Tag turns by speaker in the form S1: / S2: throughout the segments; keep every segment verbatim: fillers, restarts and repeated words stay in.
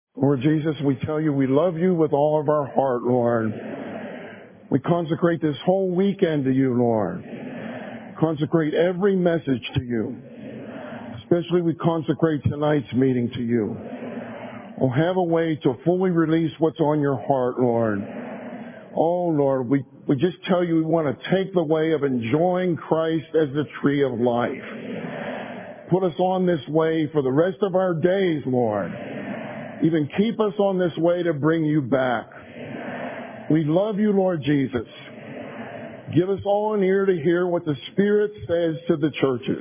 S1: Lord Jesus, we tell you we love you with all of our heart, Lord. We consecrate this whole weekend to you, Lord. Consecrate every message to you. Especially we consecrate tonight's meeting to you. Oh, have a way to fully release what's on your heart, Lord. Oh, Lord, we, we just tell you we want to take the way of enjoying Christ as the tree of life. Put us on this way for the rest of our days, Lord. Even keep us on this way to bring you back. We love you, Lord Jesus. Give us all an ear to hear what the Spirit says to the churches.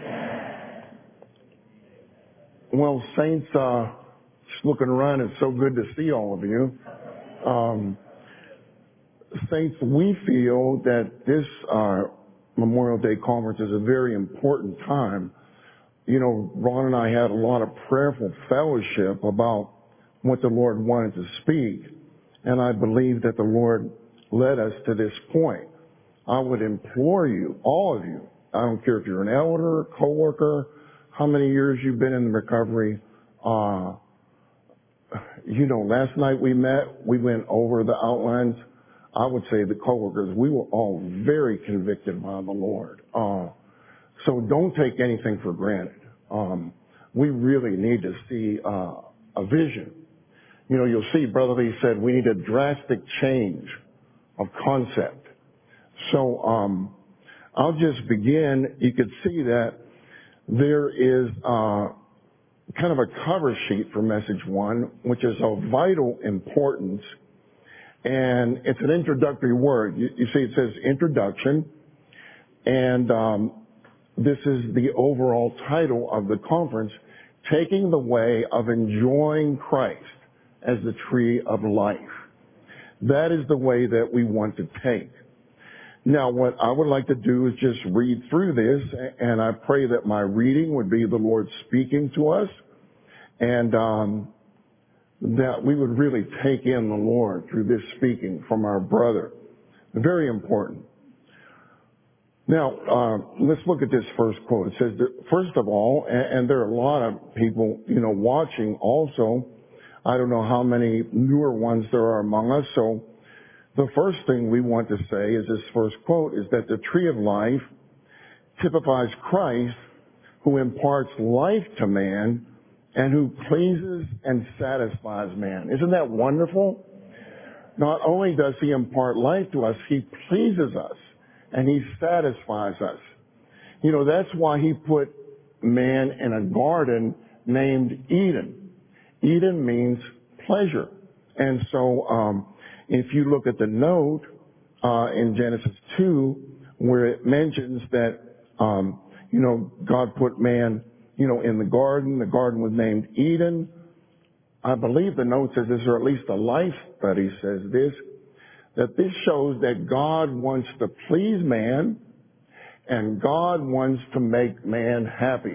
S1: Well, saints, uh, just looking around, it's so good to see all of you. Um, saints, we feel that this uh, Memorial Day conference is a very important time. You know, Ron and I had a lot of prayerful fellowship about what the Lord wanted to speak, and I believe that the Lord led us to this point. I would implore you, all of you, I don't care if you're an elder, coworker, how many years you've been in recovery, uh, you know, last night we met, we went over the outlines. I would say the coworkers, we were all very convicted by the Lord. Uh, so don't take anything for granted. Um, we really need to see uh, a vision. You know, you'll see, Brother Lee said we need a drastic change of concept. So um, I'll just begin. You could see that there is uh, kind of a cover sheet for message one, which is of vital importance. And it's an introductory word. You, you see it says introduction. And um, this is the overall title of the conference, Taking the Way of Enjoying Christ as the Tree of Life. That is the way that we want to take. Now, what I would like to do is just read through this, and I pray that my reading would be the Lord speaking to us, and um, that we would really take in the Lord through this speaking from our brother. Very important. Now, uh, let's look at this first quote. It says, that, first of all, and, and there are a lot of people, you know, watching also. I don't know how many newer ones there are among us. So the first thing we want to say is this first quote is that the tree of life typifies Christ, who imparts life to man and who pleases and satisfies man. Isn't that wonderful? Not only does he impart life to us, he pleases us. And he satisfies us. You know, that's why he put man in a garden named Eden. Eden means pleasure. And so, um, if you look at the note, uh, in Genesis two, where it mentions that, um, you know, God put man, you know, in the garden. The garden was named Eden. I believe the note says this, or at least the life study says this, that this shows that God wants to please man and God wants to make man happy.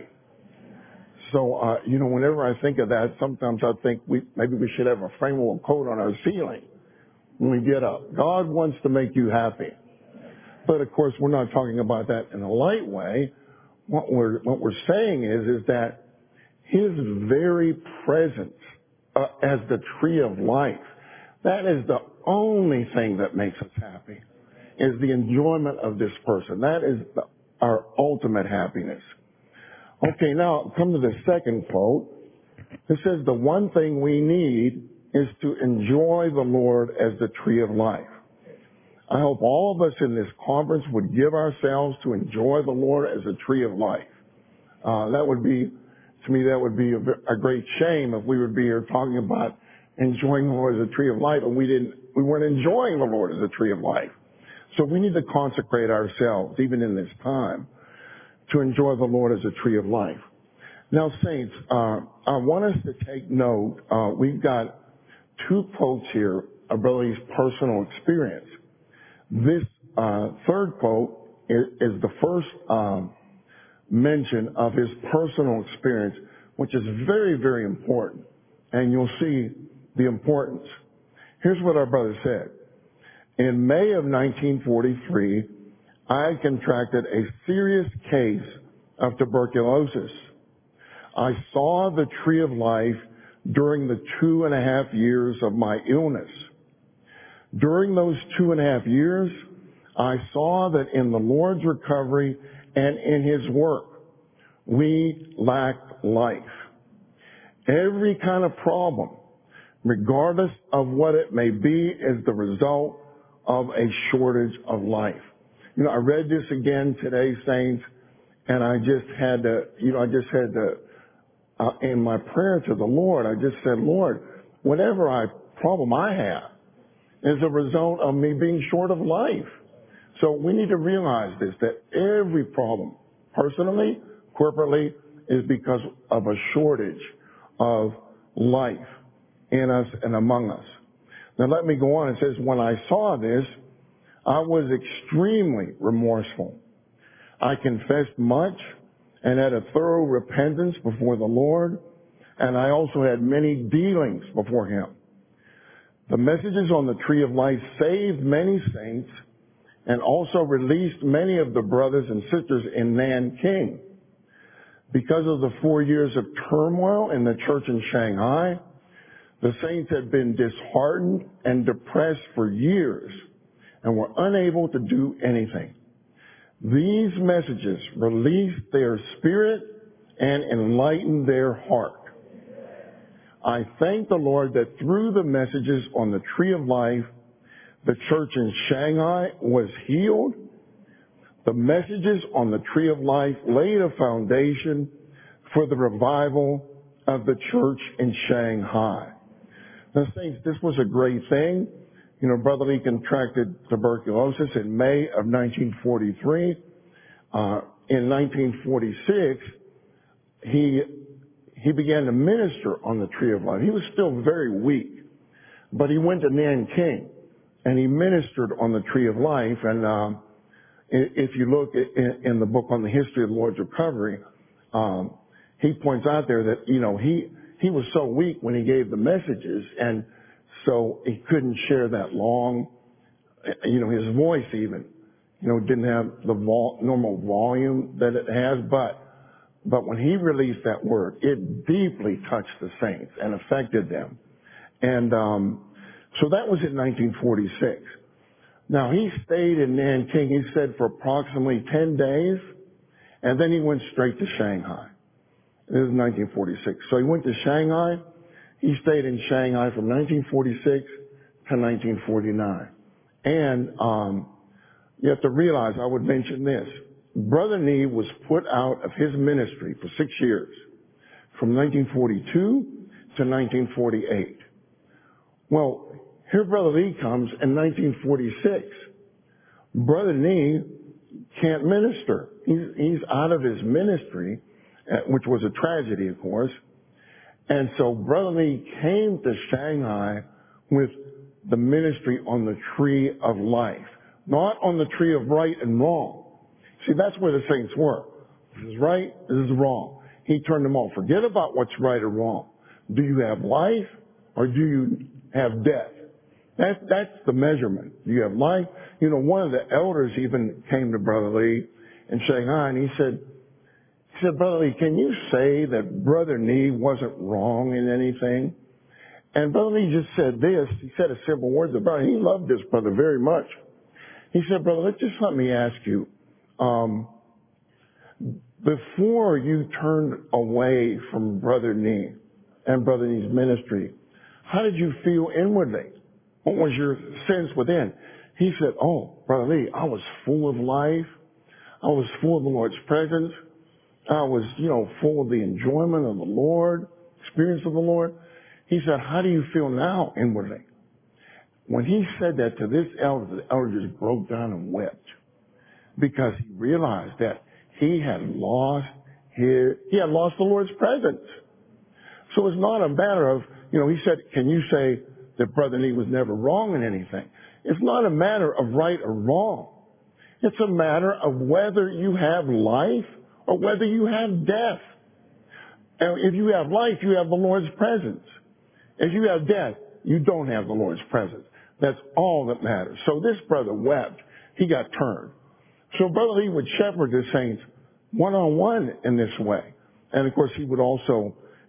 S1: So, uh, you know, whenever I think of that, sometimes I think we, maybe we should have a framework coat on our ceiling when we get up. God wants to make you happy. But of course, we're not talking about that in a light way. What we're, what we're saying is, is that his very presence uh, as the tree of life, that is the only thing that makes us happy, is the enjoyment of this person. That is the, our ultimate happiness. Okay, now come to the second quote. It says, the one thing we need is to enjoy the Lord as the tree of life. I hope all of us in this conference would give ourselves to enjoy the Lord as a tree of life. Uh, that would be, to me, that would be a, a great shame if we would be here talking about enjoying the Lord as a tree of life, and we didn't, we weren't enjoying the Lord as a tree of life. So we need to consecrate ourselves, even in this time, to enjoy the Lord as a tree of life. Now, saints, uh, I want us to take note. Uh, we've got two quotes here of Brother Lee's personal experience. This uh, third quote is, is the first um, mention of his personal experience, which is very, very important. And you'll see the importance. Here's what our brother said. In May of nineteen forty-three, I contracted a serious case of tuberculosis. I saw the tree of life during the two and a half years of my illness. During those two and a half years, I saw that in the Lord's recovery and in His work, we lacked life. Every kind of problem, regardless of what it may be, is the result of a shortage of life. You know, I read this again today, saints, and I just had to, you know, I just had to, uh, in my prayer to the Lord, I just said, Lord, whatever I, problem I have is a result of me being short of life. So we need to realize this, that every problem, personally, corporately, is because of a shortage of life in us and among us. Now let me go on. It says, when I saw this, I was extremely remorseful. I confessed much and had a thorough repentance before the Lord, and I also had many dealings before Him. The messages on the tree of life saved many saints and also released many of the brothers and sisters in Nanking. Because of the four years of turmoil in the church in Shanghai, the saints had been disheartened and depressed for years and were unable to do anything. These messages released their spirit and enlightened their heart. I thank the Lord that through the messages on the tree of life, the church in Shanghai was healed. The messages on the tree of life laid a foundation for the revival of the church in Shanghai. Now, saints, this was a great thing. You know, Brother Lee contracted tuberculosis in May of nineteen forty-three. Uh, in nineteen forty-six, he he began to minister on the tree of life. He was still very weak, but he went to Nanking and he ministered on the tree of life. And um, if you look in, in the book on the history of the Lord's recovery, um, he points out there that, you know, he he was so weak when he gave the messages, and so he couldn't share that long. You know, his voice even, you know, didn't have the vol- normal volume that it has, but but when he released that word, it deeply touched the saints and affected them. And um, so that was in nineteen forty-six. Now, he stayed in Nanking, he said, for approximately ten days, and then he went straight to Shanghai. This is nineteen forty-six. So he went to Shanghai. He stayed in Shanghai from nineteen forty-six to nineteen forty-nine. And um, you have to realize, I would mention this. Brother Nee was put out of his ministry for six years, from nineteen forty-two to nineteen forty-eight. Well, here Brother Lee comes in nineteen forty-six. Brother Nee can't minister. He's, he's out of his ministry, which was a tragedy, of course. And so Brother Lee came to Shanghai with the ministry on the tree of life, not on the tree of right and wrong. See, that's where the saints were. This is right, this is wrong. He turned them all. Forget about what's right or wrong. Do you have life or do you have death? That, that's the measurement. Do you have life? You know, one of the elders even came to Brother Lee in Shanghai and he said, he said, Brother Lee, can you say that Brother Nee wasn't wrong in anything? And Brother Lee just said this. He said a simple word about it. He loved this brother very much. He said, Brother, let's just let me ask you, um, before you turned away from Brother Nee and Brother Nee's ministry, how did you feel inwardly? What was your sense within? He said, oh, Brother Lee, I was full of life. I was full of the Lord's presence. I was, you know, full of the enjoyment of the Lord, experience of the Lord. He said, how do you feel now inwardly? When he said that to this elder, the elder just broke down and wept because he realized that he had lost his, he had lost the Lord's presence. So it's not a matter of, you know, he said, can you say that Brother Nee was never wrong in anything? It's not a matter of right or wrong. It's a matter of whether you have life or whether you have death. And if you have life, you have the Lord's presence. If you have death, you don't have the Lord's presence. That's all that matters. So this brother wept. He got turned. So Brother Lee would shepherd the saints one-on-one in this way. And of course, he would also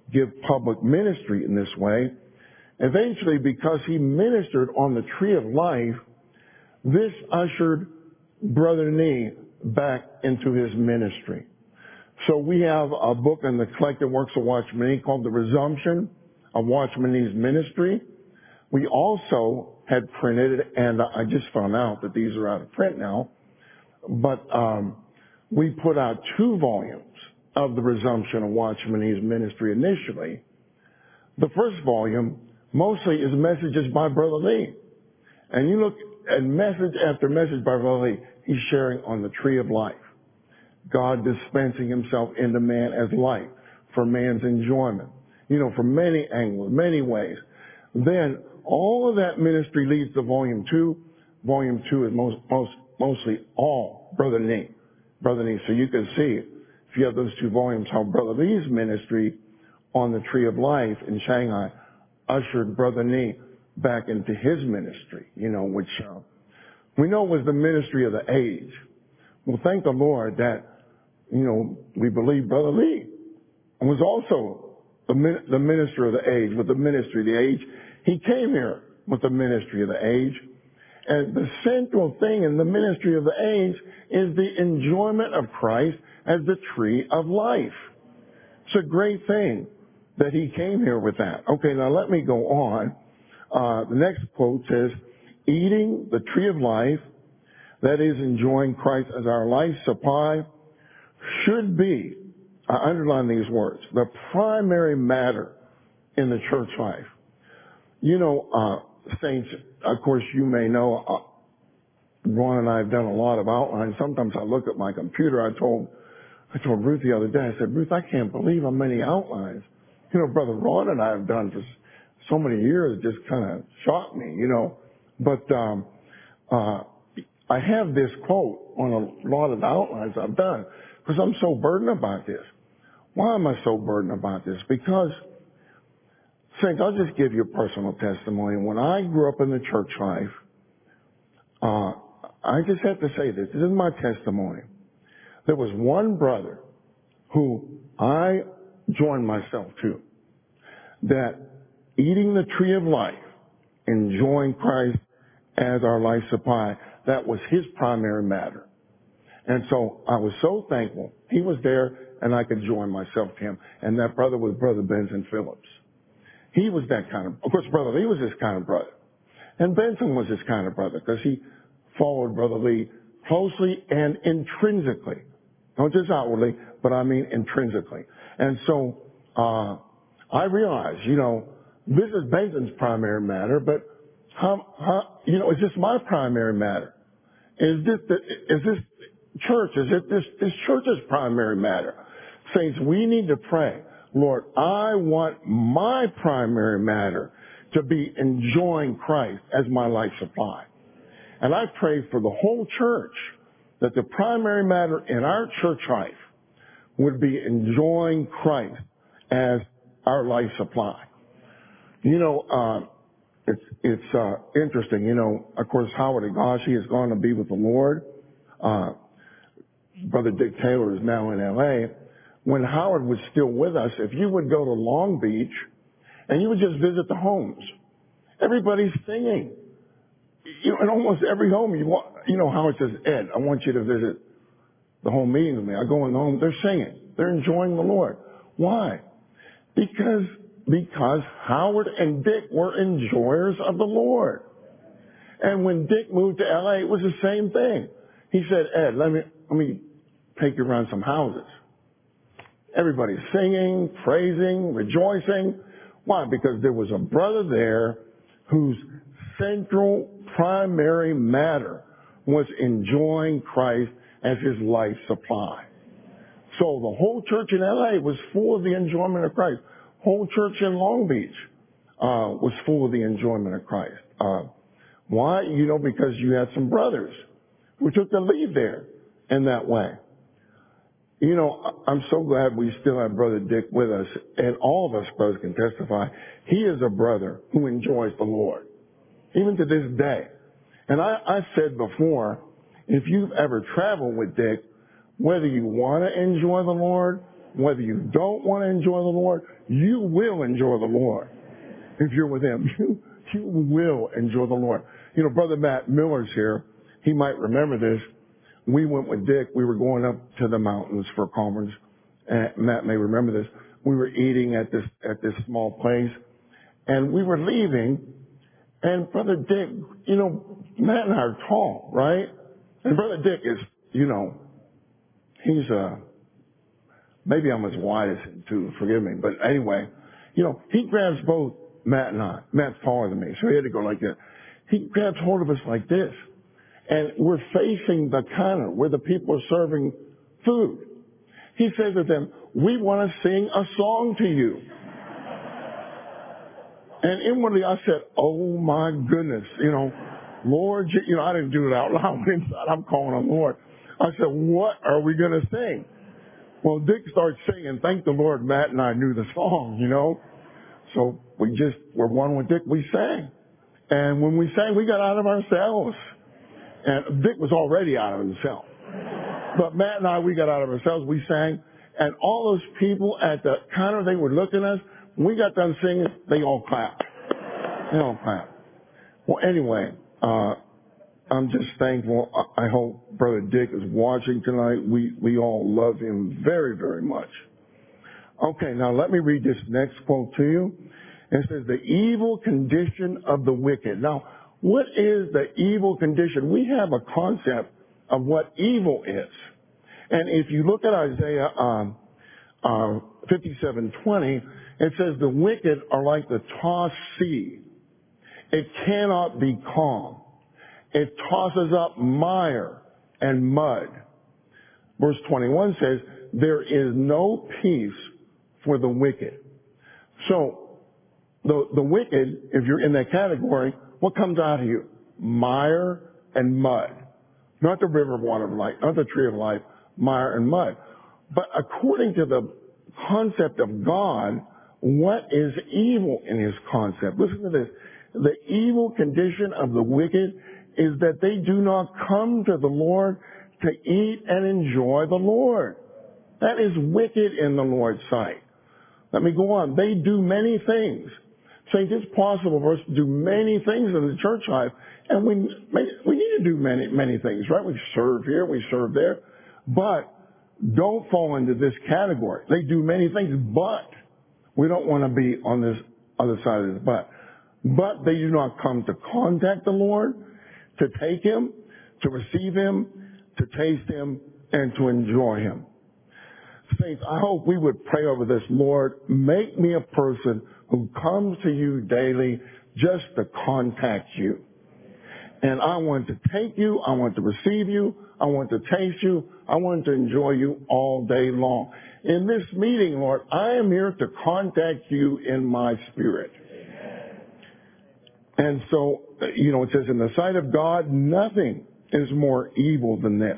S1: give public ministry in this way. Eventually, because he ministered on the tree of life, this ushered Brother Nee back into his ministry. So we have a book in the collected works of Watchman Nee called The Resumption of Watchman Nee's Ministry. We also had printed, and I just found out that these are out of print now, but um, we put out two volumes of The Resumption of Watchman Nee's Ministry initially. The first volume mostly is messages by Brother Lee. And you look at message after message by Brother Lee, he's sharing on the tree of life. God dispensing himself into man as light for man's enjoyment. You know, from many angles, many ways. Then all of that ministry leads to volume two. Volume two is most, most, mostly all Brother Nee. Brother Nee. So you can see, if you have those two volumes, how Brother Lee's ministry on the tree of life in Shanghai ushered Brother Nee back into his ministry, you know, which uh, we know was the ministry of the age. Well, thank the Lord that, you know, we believe Brother Lee was also the, the minister of the age, with the ministry of the age. He came here with the ministry of the age. And the central thing in the ministry of the age is the enjoyment of Christ as the tree of life. It's a great thing that he came here with that. Okay, now let me go on. Uh, the next quote says, eating the tree of life, that is enjoying Christ as our life supply, should be, I underline these words, the primary matter in the church life. You know, uh, saints, of course you may know, uh, Ron and I have done a lot of outlines. Sometimes I look at my computer. I told, I told Ruth the other day, I said, Ruth, I can't believe how many outlines, you know, Brother Ron and I have done for so many years. It just kind of shocked me, you know. But, um, uh, I have this quote on a lot of the outlines I've done because I'm so burdened about this. Why am I so burdened about this? Because, saints, I'll just give you a personal testimony. When I grew up in the church life, uh, I just have to say this. This is my testimony. There was one brother who I joined myself to, that eating the tree of life, enjoying Christ as our life supply, that was his primary matter. And so I was so thankful he was there and I could join myself to him. And that brother was Brother Benson Phillips. He was that kind of, of course, Brother Lee was this kind of brother. And Benson was this kind of brother because he followed Brother Lee closely and intrinsically. Not just outwardly, but I mean intrinsically. And so, uh, I realized, you know, this is Benson's primary matter, but how, how, you know, is this my primary matter? Is this, the, is this church, is it this, this church's primary matter? Saints, we need to pray, Lord, I want my primary matter to be enjoying Christ as my life supply. And I pray for the whole church that the primary matter in our church life would be enjoying Christ as our life supply. You know, uh, it's, it's, uh, interesting. You know, of course, Howard Higashi has gone to be with the Lord. Uh, Brother Dick Taylor is now in L A. When Howard was still with us, if you would go to Long Beach and you would just visit the homes, everybody's singing. You know, in almost every home, you want, you know, Howard says, Ed, I want you to visit the home meeting with me. I go in the home, they're singing. They're enjoying the Lord. Why? Because, because Howard and Dick were enjoyers of the Lord. And when Dick moved to L A, it was the same thing. He said, Ed, let me, let me take you around some houses. Everybody's singing, praising, rejoicing. Why? Because there was a brother there whose central primary matter was enjoying Christ as his life supply. So the whole church in L A was full of the enjoyment of Christ. Whole church in Long Beach uh, was full of the enjoyment of Christ. Uh, why? You know, because you had some brothers who took the lead there in that way. You know, I'm so glad we still have Brother Dick with us, and all of us brothers can testify. He is a brother who enjoys the Lord, even to this day. And I, I said before, if you've ever traveled with Dick, whether you want to enjoy the Lord whether you don't want to enjoy the Lord, you will enjoy the Lord. If you're with Him, you, you will enjoy the Lord. You know, Brother Matt Miller's here. He might remember this. We went with Dick. We were going up to the mountains for a conference. And Matt may remember this. We were eating at this, at this small place. And we were leaving. And Brother Dick, you know, Matt and I are tall, right? And Brother Dick is, you know, he's, uh, maybe I'm as wide as him too, forgive me. But anyway, you know, he grabs both Matt and I. Matt's taller than me, so he had to go like this. He grabs hold of us like this. And we're facing the counter where the people are serving food. He says to them, we want to sing a song to you. And inwardly I said, oh my goodness, you know, Lord, you know, I didn't do it out loud inside. I'm calling on Lord. I said, what are we going to sing? Well, Dick starts singing. Thank the Lord, Matt and I knew the song, you know. So we just were one with Dick. We sang. And when we sang, we got out of ourselves. And Dick was already out of himself. But Matt and I, we got out of ourselves. We sang. And all those people at the counter, they were looking at us. When we got done singing, they all clapped. They all clapped. Well, anyway, uh, I'm just thankful. I hope Brother Dick is watching tonight. We, we all love him very, very much. Okay, now let me read this next quote to you. It says, the evil condition of the wicked. Now, what is the evil condition? We have a concept of what evil is. And if you look at Isaiah um, uh, fifty-seven twenty, it says the wicked are like the tossed sea. It cannot be calm. It tosses up mire and mud. Verse twenty-one says, there is no peace for the wicked. So, the, the wicked, if you're in that category, what comes out of you? Mire and mud. Not the river of water of life, not the tree of life, mire and mud. But according to the concept of God, what is evil in His concept? Listen to this. The evil condition of the wicked is that they do not come to the Lord to eat and enjoy the Lord. That is wicked in the Lord's sight. Let me go on. They do many things. Saints, it's possible for us to do many things in the church life, and we we need to do many, many things, right? We serve here, we serve there, but don't fall into this category. They do many things, but we don't want to be on this other side of this but. But they do not come to contact the Lord, to take Him, to receive Him, to taste Him, and to enjoy Him. Saints, I hope we would pray over this. Lord, make me a person who comes to you daily just to contact you. And I want to take you, I want to receive you, I want to taste you, I want to enjoy you all day long. In this meeting, Lord, I am here to contact you in my spirit. And so, you know, it says, in the sight of God, nothing is more evil than this.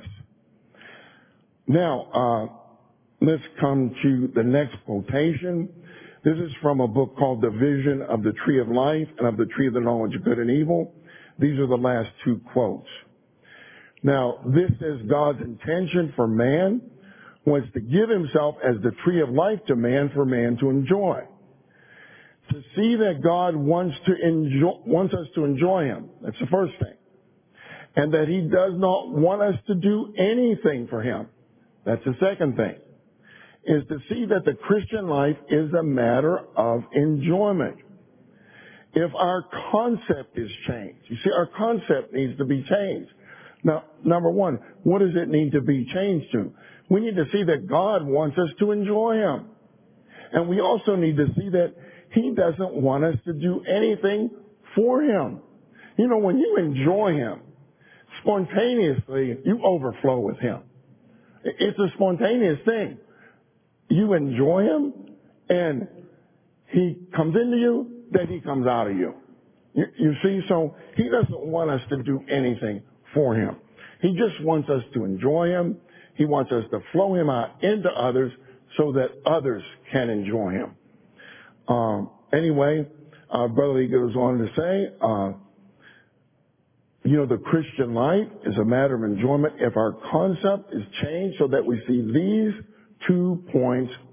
S1: Now, uh, let's come to the next quotation. This is from a book called The Vision of the Tree of Life and of the Tree of the Knowledge of Good and Evil. These are the last two quotes. Now, this is God's intention for man was to give Himself as the tree of life to man for man to enjoy. To see that God wants to enjoy, wants us to enjoy Him. That's the first thing. And that He does not want us to do anything for Him. That's the second thing. Is to see that the Christian life is a matter of enjoyment. If our concept is changed, you see, our concept needs to be changed. Now, number one, what does it need to be changed to? We need to see that God wants us to enjoy Him. And we also need to see that He doesn't want us to do anything for Him. You know, when you enjoy Him, spontaneously, you overflow with Him. It's a spontaneous thing. You enjoy Him, and He comes into you, then He comes out of you. You, you see, so He doesn't want us to do anything for Him. He just wants us to enjoy Him. He wants us to flow Him out into others so that others can enjoy Him. Um, anyway, uh, Brother Lee goes on to say, uh, you know, the Christian life is a matter of enjoyment if our concept is changed so that we see these two points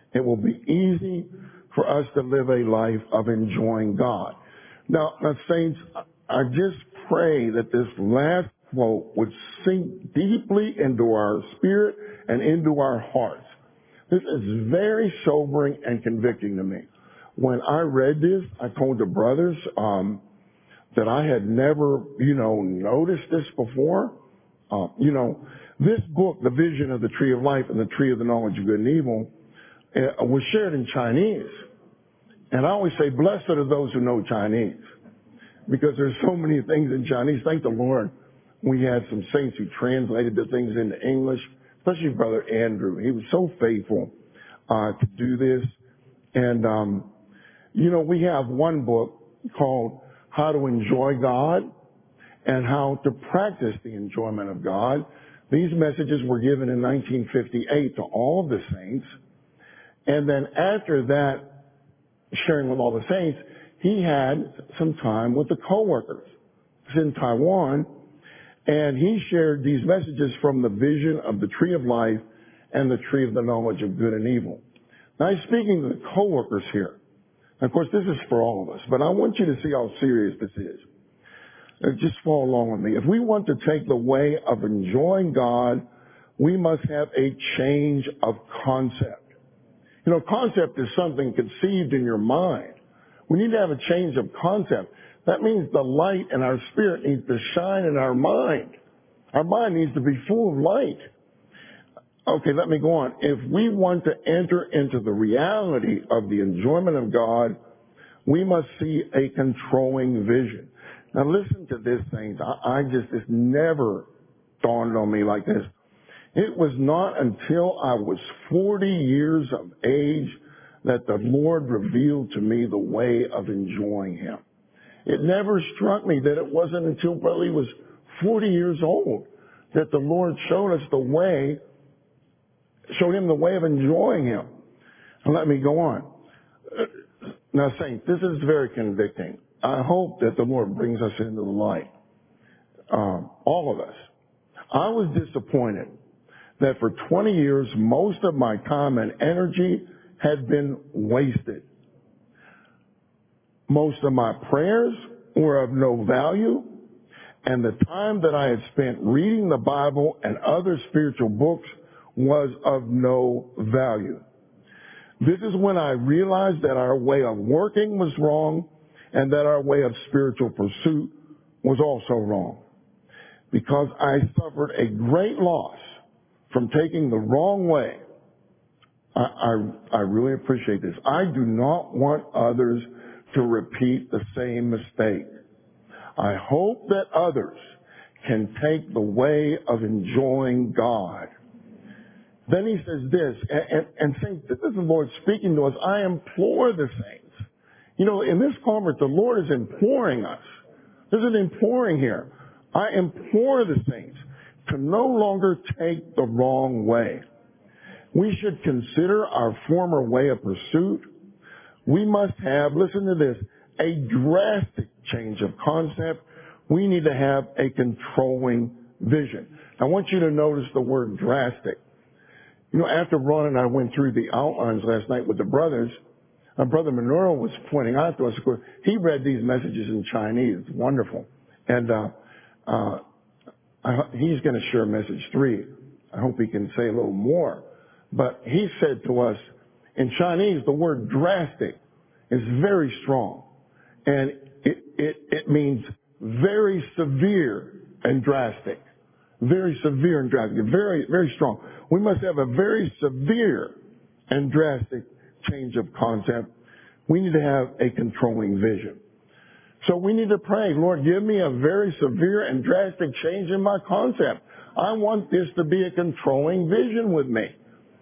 S1: It will be easy for us to live a life of enjoying God. Now, now saints, I just pray that this last quote would sink deeply into our spirit and into our hearts. This is very sobering and convicting to me. When I read this, I told the brothers um, that I had never, you know, noticed this before. Uh, you know, this book, The Vision of the Tree of Life and the Tree of the Knowledge of Good and Evil, uh, was shared in Chinese. And I always say, blessed are those who know Chinese, because there's so many things in Chinese. Thank the Lord. We had some saints who translated the things into English, especially Brother Andrew. He was so faithful uh, to do this. And, um, you know, we have one book called How to Enjoy God and How to Practice the Enjoyment of God. These messages were given in nineteen fifty-eight to all the saints. And then after that, sharing with all the saints, he had some time with the coworkers. He's in Taiwan, and he shared these messages from the vision of the tree of life and the tree of the knowledge of good and evil. Now, he's speaking to the coworkers here. Of course, this is for all of us, but I want you to see how serious this is. Uh, Just follow along with me. If we want to take the way of enjoying God, we must have a change of concept. You know, concept is something conceived in your mind. We need to have a change of concept. That means the light in our spirit needs to shine in our mind. Our mind needs to be full of light. Okay, let me go on. If we want to enter into the reality of the enjoyment of God, we must see a controlling vision. Now listen to this, saints. I, I just, this never dawned on me like this. It was not until I was forty years of age that the Lord revealed to me the way of enjoying Him. It never struck me that it wasn't until probably he was forty years old that the Lord showed us the way, showed him the way of enjoying Him. And let me go on. Now, saints, this is very convicting. I hope that the Lord brings us into the light. Um, all of us. I was disappointed that for twenty years, most of my time and energy had been wasted. Most of my prayers were of no value, and the time that I had spent reading the Bible and other spiritual books was of no value. This is when I realized that our way of working was wrong and that our way of spiritual pursuit was also wrong. Because I suffered a great loss from taking the wrong way. I, I, I really appreciate this. I do not want others to repeat the same mistake. I hope that others can take the way of enjoying God. Then he says this, and, and, and saints, this is the Lord speaking to us. I implore the saints. You know, in this conference, the Lord is imploring us. There's an imploring here. I implore the saints to no longer take the wrong way. We should consider our former way of pursuit. We must have, listen to this, a drastic change of concept. We need to have a controlling vision. I want you to notice the word drastic. You know, after Ron and I went through the outlines last night with the brothers, our brother Minoru was pointing out to us, of course, he read these messages in Chinese. It's wonderful. And uh, uh, I, he's going to share message three. I hope he can say a little more. But he said to us, in Chinese, the word drastic is very strong. And it, it, it means very severe and drastic. Very severe and drastic. Very, very strong. We must have a very severe and drastic change of concept. We need to have a controlling vision. So we need to pray, Lord, give me a very severe and drastic change in my concept. I want this to be a controlling vision with me.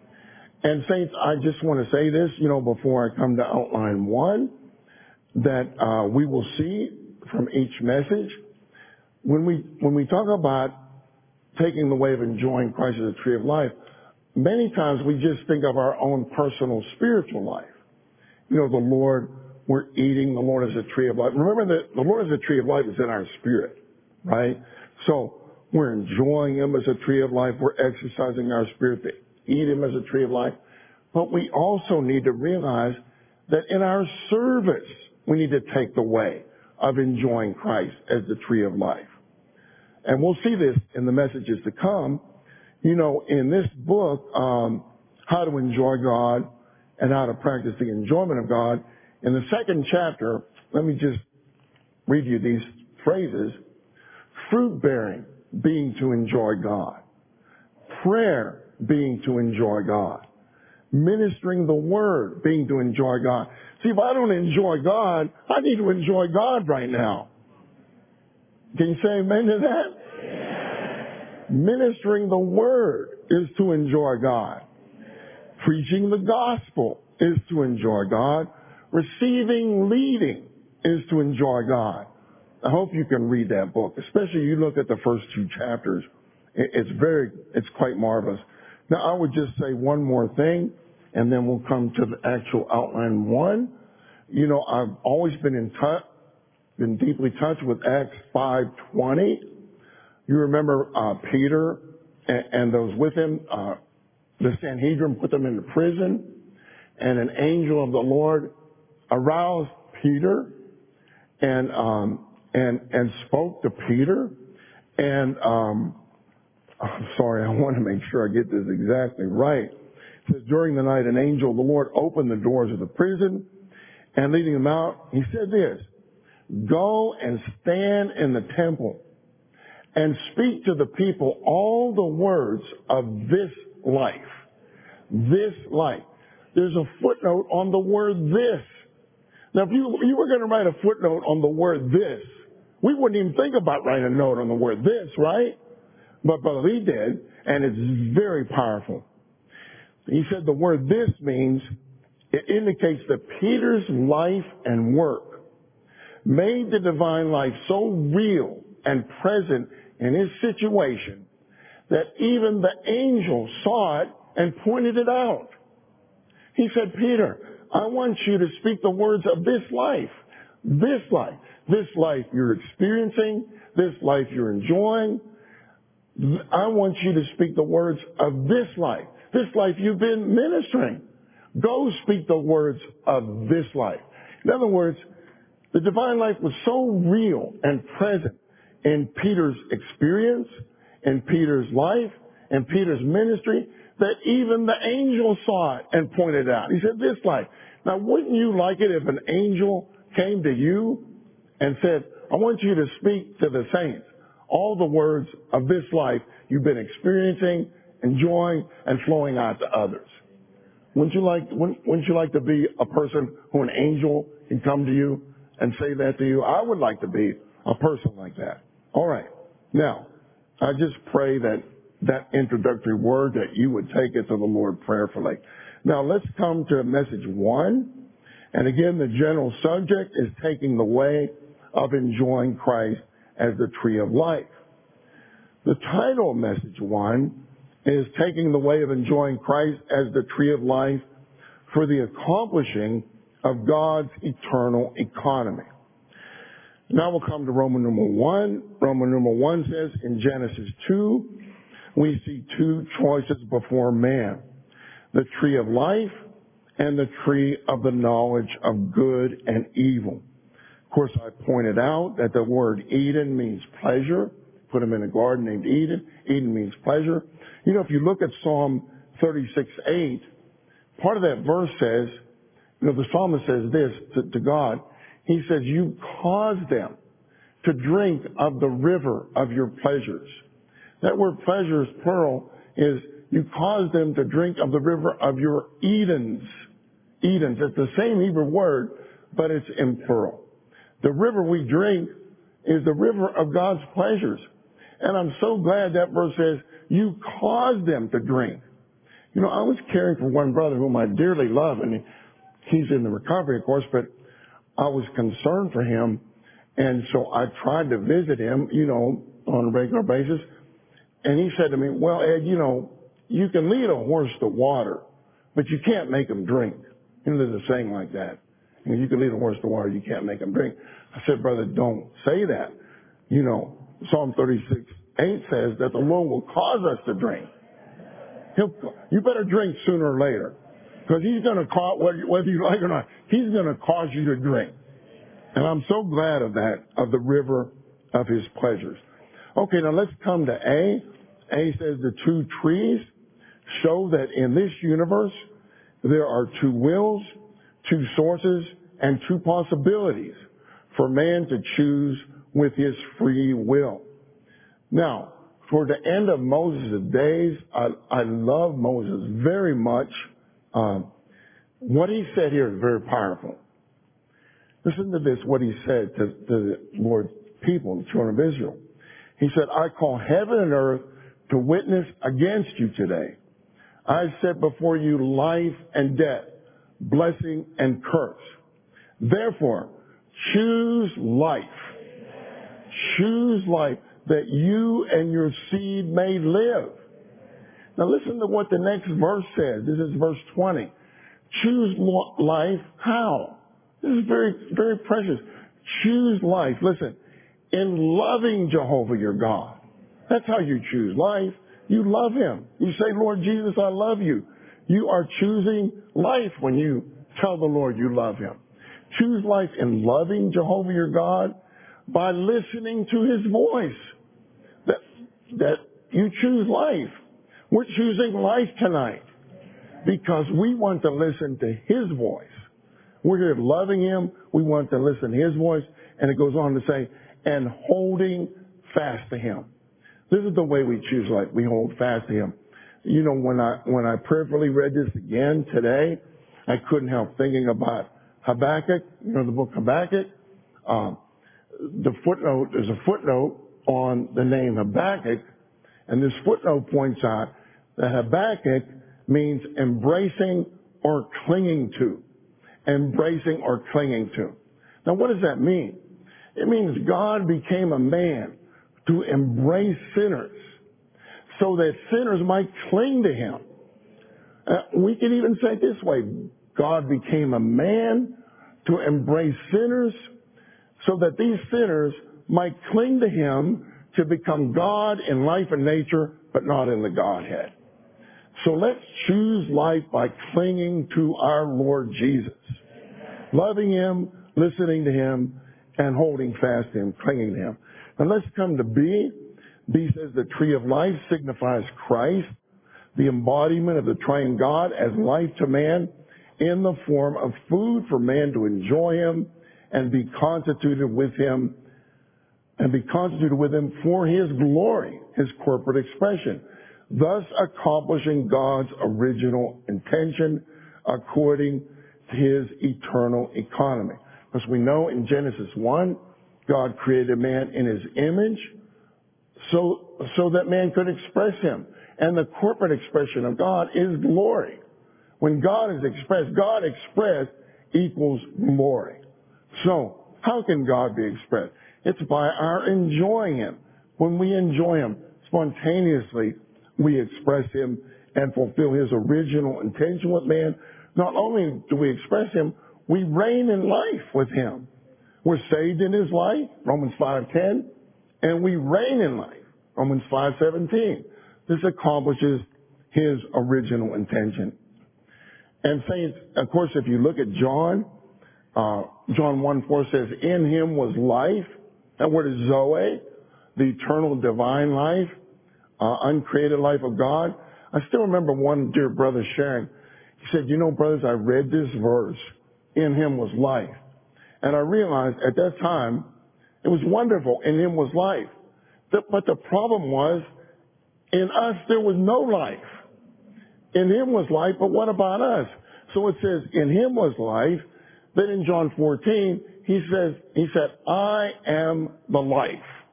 S1: And saints, I just want to say this, you know, before I come to outline one, that uh, we will see from each message, when we when we talk about taking the way of enjoying Christ as a tree of life, many times we just think of our own personal spiritual life. You know, the Lord, we're eating, the Lord is a tree of life. Remember that the Lord is a tree of life is in our spirit, right? So we're enjoying Him as a tree of life. We're exercising our spirit to eat Him as a tree of life. but we also need to realize that in our service, we need to take the way of enjoying Christ as the tree of life. And we'll see this in the messages to come. You know, in this book, um, How to Enjoy God and How to Practice the Enjoyment of God, in the second chapter, let me just read you these phrases. Fruit bearing, being to enjoy God. Prayer, being to enjoy God. Ministering the word, being to enjoy God. See, if I don't enjoy God, I need to enjoy God right now. Can you say amen to that? Yeah. Ministering the word is to enjoy God. Preaching the gospel is to enjoy God. Receiving leading is to enjoy God. I hope you can read that book, especially you look at the first two chapters. It's very, it's quite marvelous. Now, I would just say one more thing, and then we'll come to the actual outline one. You know, I've always been in touch, been deeply touched with Acts five twenty. You remember uh, Peter and, and those with him, uh, the Sanhedrin put them into prison, and an angel of the Lord aroused Peter and um, and and spoke to Peter. And um, I'm sorry, I want to make sure I get this exactly right. It says, during the night, an angel of the Lord opened the doors of the prison, and leading them out, he said this, go and stand in the temple and speak to the people all the words of this life. This life. There's a footnote on the word this. Now, if you, you were going to write a footnote on the word this, we wouldn't even think about writing a note on the word this, right? But Brother Lee did, and it's very powerful. He said the word this means, it indicates that Peter's life and work made the divine life so real and present in his situation that even the angel saw it and pointed it out. He said, Peter, I want you to speak the words of this life. This life. This life you're experiencing. This life you're enjoying. I want you to speak the words of this life. This life you've been ministering. Go speak the words of this life. In other words, the divine life was so real and present in Peter's experience, in Peter's life, in Peter's ministry, that even the angel saw it and pointed it out. He said, this life. Now, wouldn't you like it if an angel came to you and said, I want you to speak to the saints all the words of this life you've been experiencing, enjoying, and flowing out to others? Wouldn't you like, wouldn't, wouldn't you like to be a person who an angel can come to you and say that to you? I would like to be a person like that. All right. Now, I just pray that that introductory word, that you would take it to the Lord prayerfully. Now, let's come to message one. And again, the general subject is taking the way of enjoying Christ as the tree of life. The title of message one is taking the way of enjoying Christ as the tree of life for the accomplishing of God's eternal economy. Now we'll come to Roman numeral one. Roman numeral one says in Genesis two, we see two choices before man. The tree of life and the tree of the knowledge of good and evil. Of course, I pointed out that the word Eden means pleasure. Put him in a garden named Eden. Eden means pleasure. You know, if you look at Psalm thirty-six eight, part of that verse says, you know, the psalmist says this to, to God. He says, you caused them to drink of the river of your pleasures. That word pleasures, plural, is you caused them to drink of the river of your Edens. Edens. It's the same Hebrew word, but it's in plural. The river we drink is the river of God's pleasures. And I'm so glad that verse says, you caused them to drink. You know, I was caring for one brother whom I dearly love, and he's in the recovery, of course, but I was concerned for him. And so I tried to visit him, you know, on a regular basis. And he said to me, well, Ed, you know, you can lead a horse to water, but you can't make him drink. You know, there's a saying like that. You know, you can lead a horse to water, you can't make him drink. I said, brother, don't say that. You know, Psalm thirty-six eight says that the Lord will cause us to drink. He'll, you better drink sooner or later. Because he's going to cause, whether you like it or not, he's going to cause you to drink. And I'm so glad of that, of the river of his pleasures. Okay, now let's come to A. A says the two trees show that in this universe, there are two wills, two sources, and two possibilities for man to choose with his free will. Now, toward the end of Moses' days, I, I love Moses very much. Um, what he said here is very powerful. Listen to this, what he said to, to the Lord's people, the children of Israel. He said, I call heaven and earth to witness against you today. I set before you life and death, blessing and curse. Therefore, choose life. Choose life that you and your seed may live. Now listen to what the next verse says. This is verse twenty. Choose life. How? This is very, very precious. Choose life. Listen, in loving Jehovah your God. That's how you choose life. You love him. You say, Lord Jesus, I love you. You are choosing life when you tell the Lord you love him. Choose life in loving Jehovah your God by listening to his voice. That, that you choose life. We're choosing life tonight because we want to listen to his voice. We're here loving him. We want to listen to his voice. And it goes on to say, and holding fast to him. This is the way we choose life. We hold fast to him. You know, when I, when I prayerfully read this again today, I couldn't help thinking about Habakkuk, you know, the book Habakkuk. Um, the footnote, there's a footnote on the name Habakkuk, and this footnote points out that Habakkuk means embracing or clinging to. Embracing or clinging to. Now, what does that mean? It means God became a man to embrace sinners so that sinners might cling to him. Uh, we can even say it this way. God became a man to embrace sinners so that these sinners might cling to him to become God in life and nature, but not in the Godhead. So let's choose life by clinging to our Lord Jesus. Loving him, listening to him, and holding fast to him, clinging to him. Now let's come to B. B says the tree of life signifies Christ, the embodiment of the triune God as life to man in the form of food for man to enjoy him and be constituted with him and be constituted with him for his glory, his corporate expression, thus accomplishing God's original intention according to his eternal economy. As we know in Genesis one, God created man in his image so, so that man could express him. And the corporate expression of God is glory. When God is expressed, God expressed equals glory. So, how can God be expressed? It's by our enjoying him. When we enjoy him, spontaneously we express him and fulfill his original intention with man. Not only do we express him, we reign in life with him. We're saved in his life, Romans five ten, and we reign in life, Romans five seventeen. This accomplishes his original intention. And saints, of course, if you look at John, uh, John one four says, in him was life. That word is Zoe, the eternal divine life, uh, uncreated life of God. I still remember one dear brother sharing. He said, you know, brothers, I read this verse, in him was life. And I realized at that time, it was wonderful, in him was life. But the problem was, in us there was no life. In him was life, but what about us? So it says, in him was life. Then in John fourteen, he says, he said, I am the life.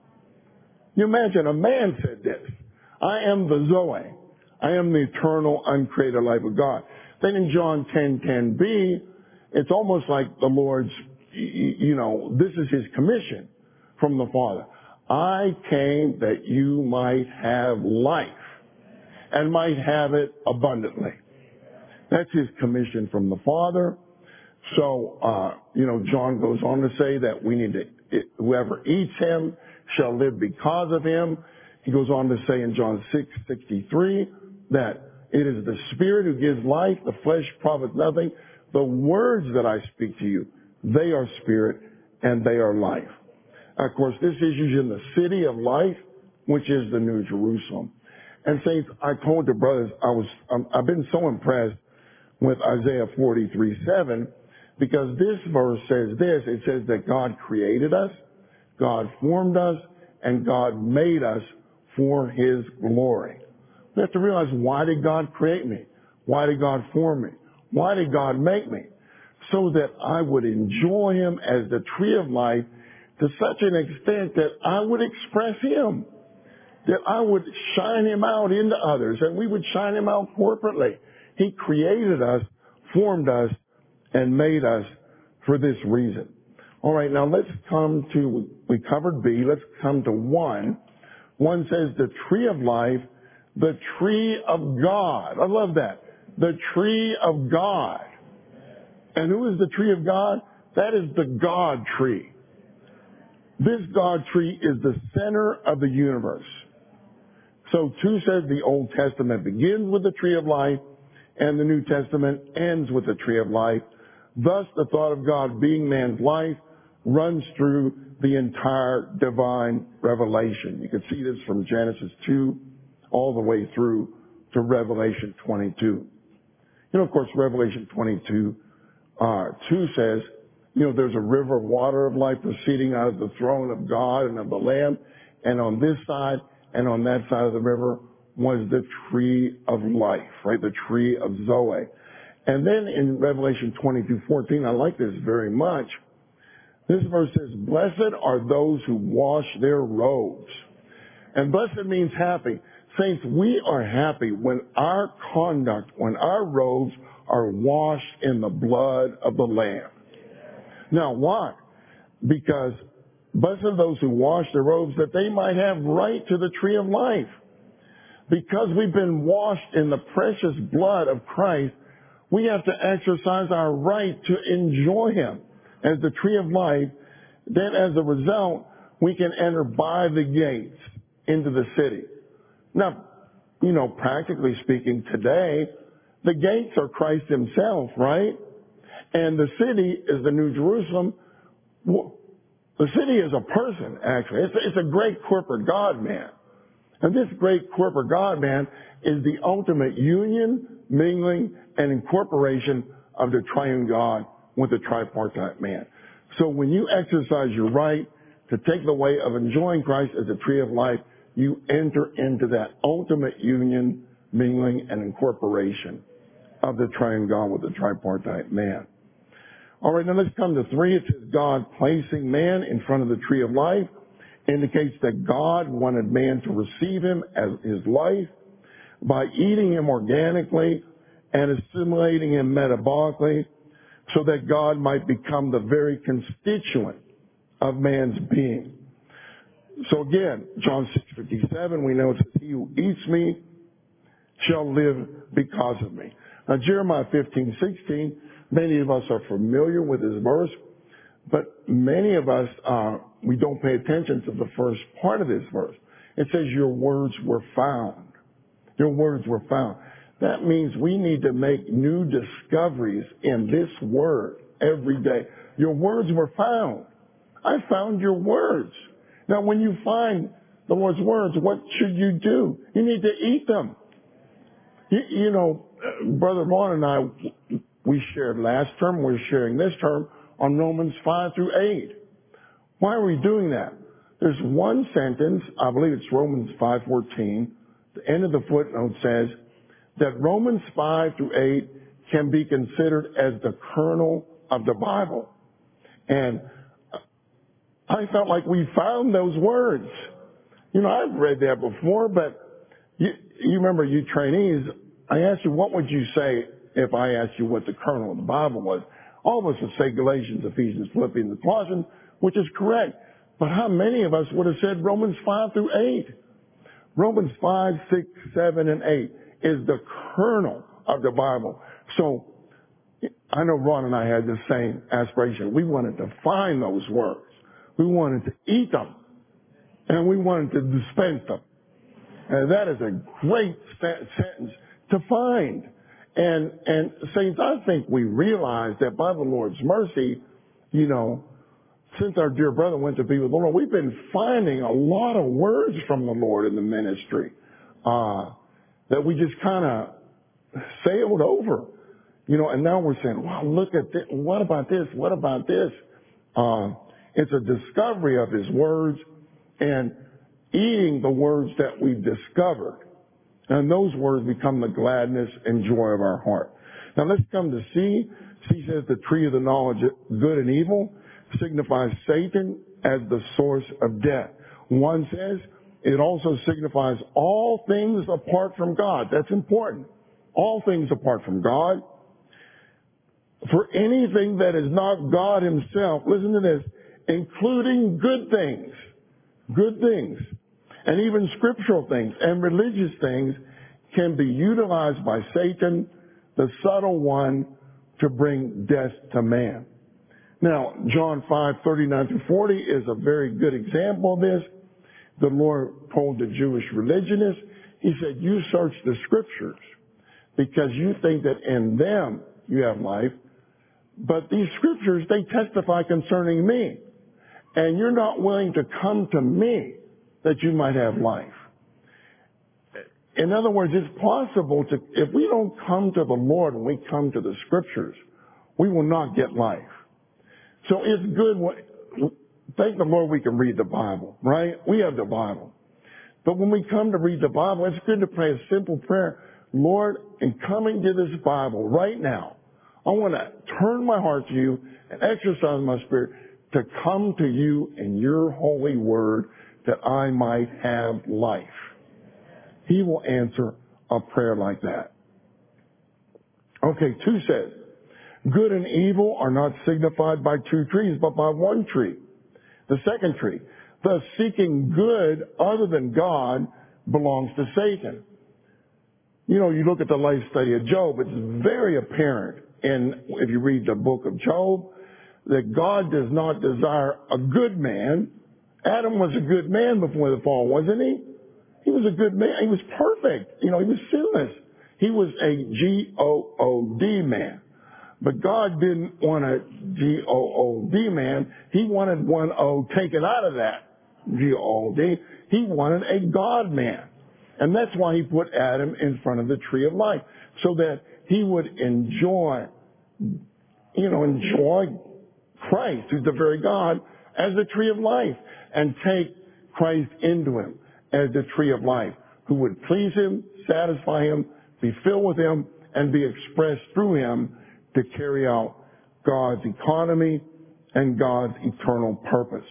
S1: You imagine a man said this. I am the Zoe. I am the eternal, uncreated life of God. Then in John ten ten b, it's almost like the Lord's, you know, this is his commission from the Father. I came that you might have life and might have it abundantly. That's his commission from the Father. So, uh, you know, John goes on to say that we need to, it, whoever eats him shall live because of him. He goes on to say in John six sixty-three that It is the Spirit who gives life. The flesh profits nothing. The words that I speak to you, they are spirit and they are life. Of course, this issues in the city of life, which is the New Jerusalem. And saints, I told the brothers, I was, um, I've been so impressed with Isaiah forty-three seven, because this verse says this. It says that God created us, God formed us, and God made us for His glory. We have to realize, why did God create me? Why did God form me? Why did God make me? So that I would enjoy Him as the tree of life to such an extent that I would express Him, that I would shine Him out into others, and we would shine Him out corporately. He created us, formed us, and made us for this reason. All right, now let's come to, we covered B, let's come to one. One says the tree of life, the tree of God. I love that. The tree of God. And who is the tree of God? That is the God tree. This God tree is the center of the universe. So two says the Old Testament begins with the tree of life and the New Testament ends with the tree of life. Thus the thought of God being man's life runs through the entire divine revelation. You can see this from Genesis two all the way through to Revelation twenty-two. You know, of course, Revelation twenty-two, uh, two says, you know, there's a river of water of life proceeding out of the throne of God and of the Lamb. And on this side and on that side of the river was the tree of life, right? The tree of Zoe. And then in Revelation twenty-two fourteen, I like this very much. This verse says, blessed are those who wash their robes. And blessed means happy. Saints, we are happy when our conduct, when our robes are washed in the blood of the Lamb. Now, why? Because blessed are those who wash their robes, that they might have right to the tree of life. Because we've been washed in the precious blood of Christ, we have to exercise our right to enjoy Him as the tree of life. Then as a result, we can enter by the gates into the city. Now, you know, practically speaking, today, the gates are Christ Himself, right? And the city is the New Jerusalem. The city is a person, actually. It's a, it's a great corporate God-man. And this great corporate God-man is the ultimate union, mingling, and incorporation of the triune God with the tripartite man. So when you exercise your right to take the way of enjoying Christ as a tree of life, you enter into that ultimate union, mingling, and incorporation of the triune God with the tripartite man. All right, now let's come to three. It says God placing man in front of the tree of life indicates that God wanted man to receive him as his life by eating him organically and assimilating him metabolically so that God might become the very constituent of man's being. So again, John six fifty-seven, we know it says, he who eats me shall live because of me. Now Jeremiah fifteen sixteen, many of us are familiar with this verse, but many of us, uh, we don't pay attention to the first part of this verse. It says, your words were found. Your words were found. That means we need to make new discoveries in this word every day. Your words were found. I found your words. Now, when you find the Lord's words, what should you do? You need to eat them. You, you know, Brother Ron and I, we shared last term, we're sharing this term on Romans five through eight. Why are we doing that? There's one sentence, I believe it's Romans five fourteen, the end of the footnote says that Romans five through eight can be considered as the kernel of the Bible. And I felt like we found those words. You know, I've read that before, but you, you remember, you trainees, I asked you, what would you say if I asked you what the kernel of the Bible was? All of us would say Galatians, Ephesians, Philippians, and Colossians, which is correct. But how many of us would have said Romans five through eight? Romans five, six, seven, and eight is the kernel of the Bible. So I know Ron and I had the same aspiration. We wanted to find those words. We wanted to eat them. And we wanted to dispense them. And that is a great sentence to find. And, and saints, I think we realize that by the Lord's mercy, you know, since our dear brother went to be with the Lord, we've been finding a lot of words from the Lord in the ministry, uh, that we just kind of sailed over, you know, and now we're saying, wow, look at this. What about this? What about this? Uh, it's a discovery of his words and eating the words that we've discovered. And those words become the gladness and joy of our heart. Now let's come to C. C says the tree of the knowledge of good and evil signifies Satan as the source of death. One says it also signifies all things apart from God. That's important. All things apart from God. For anything that is not God himself, listen to this, including good things, good things, and even scriptural things and religious things can be utilized by Satan, the subtle one, to bring death to man. Now, John five, thirty-nine through forty is a very good example of this. The Lord told the Jewish religionists, he said, you search the scriptures because you think that in them you have life. But these scriptures, they testify concerning me. And you're not willing to come to me that you might have life. In other words, it's possible to, if we don't come to the Lord and we come to the scriptures, we will not get life. So it's good. Thank the Lord we can read the Bible, right? We have the Bible. But when we come to read the Bible, it's good to pray a simple prayer. Lord, in coming to this Bible right now, I want to turn my heart to you and exercise my spirit to come to you in your holy word that I might have life. He will answer a prayer like that. Okay, two says, good and evil are not signified by two trees, but by one tree. The second tree, thus seeking good other than God belongs to Satan. You know, you look at the life study of Job, it's very apparent, and if you read the book of Job, that God does not desire a good man. Adam was a good man before the fall, wasn't he? He was a good man. He was perfect. You know, he was sinless. He was a G O O D man. But God didn't want a G O O D man. He wanted one O taken out of that G O O D. He wanted a God man. And that's why he put Adam in front of the tree of life, so that he would enjoy, you know, enjoy Christ, who's the very God, as the tree of life, and take Christ into him as the tree of life, who would please him, satisfy him, be filled with him, and be expressed through him to carry out God's economy and God's eternal purpose.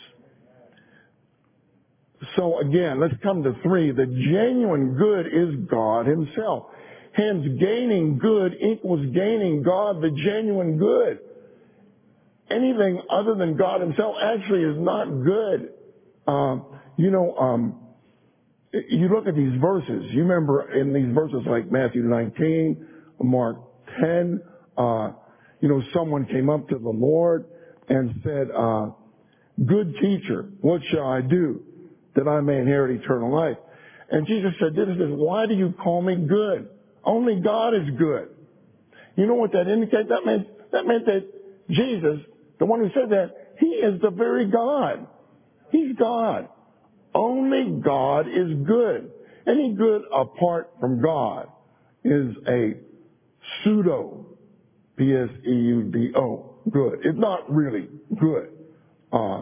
S1: So again, let's come to three. The genuine good is God himself. Hence, gaining good equals gaining God, the genuine good. Anything other than God himself actually is not good. Uh, you know, um, you look at these verses. You remember in these verses like Matthew nineteen, Mark ten, uh, you know, someone came up to the Lord and said, uh, good teacher, what shall I do that I may inherit eternal life? And Jesus said, this is, why do you call me good? Only God is good. You know what that indicates? That meant, that meant that Jesus, the one who said that, he is the very God. He's God. Only God is good. Any good apart from God is a pseudo, P S E U D O, good. It's not really good. Uh,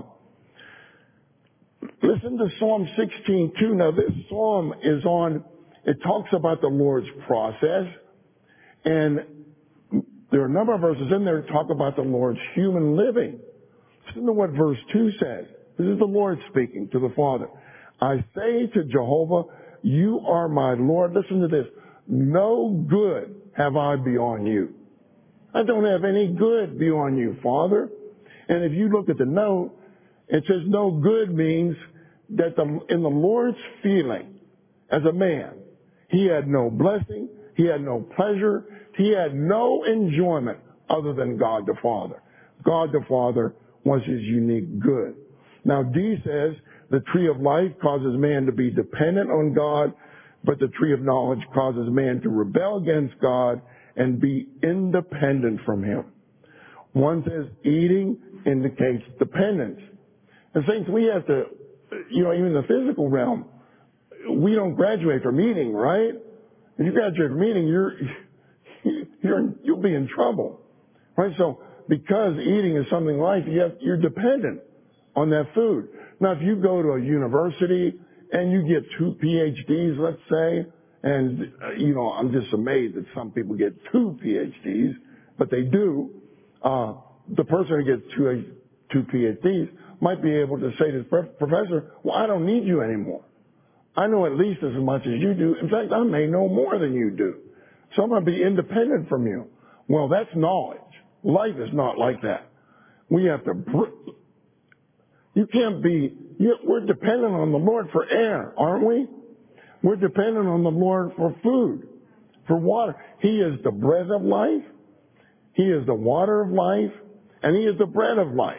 S1: listen to Psalm sixteen two. Now this psalm is on, it talks about the Lord's process, and there are a number of verses in there that talk about the Lord's human living. Listen to what verse two says. This is the Lord speaking to the Father. I say to Jehovah, you are my Lord. Listen to this. No good have I beyond you. I don't have any good beyond you, Father. And if you look at the note, it says no good means that the, in the Lord's feeling as a man, he had no blessing, he had no pleasure, he had no enjoyment other than God the Father. God the Father was his unique good. Now D says the tree of life causes man to be dependent on God. but the tree of knowledge causes man to rebel against God and be independent from him. One says eating indicates dependence. And saints, we have to, you know, even in the physical realm, we don't graduate from eating, right? If you graduate from eating, you're, you're, you'll be in trouble, right? So because eating is something life, you have, you're dependent on that food. Now, if you go to a university and you get two P H Ds, let's say, and, uh, you know, I'm just amazed that some people get two P H Ds, but they do. Uh, the person who gets two, two P H Ds might be able to say to the professor, well, I don't need you anymore. I know at least as much as you do. In fact, I may know more than you do. So I'm going to be independent from you. Well, that's knowledge. Life is not like that. We have to, br- you can't be, you, we're dependent on the Lord for air, aren't we? We're dependent on the Lord for food, for water. He is the breath of life. He is the water of life. And He is the bread of life.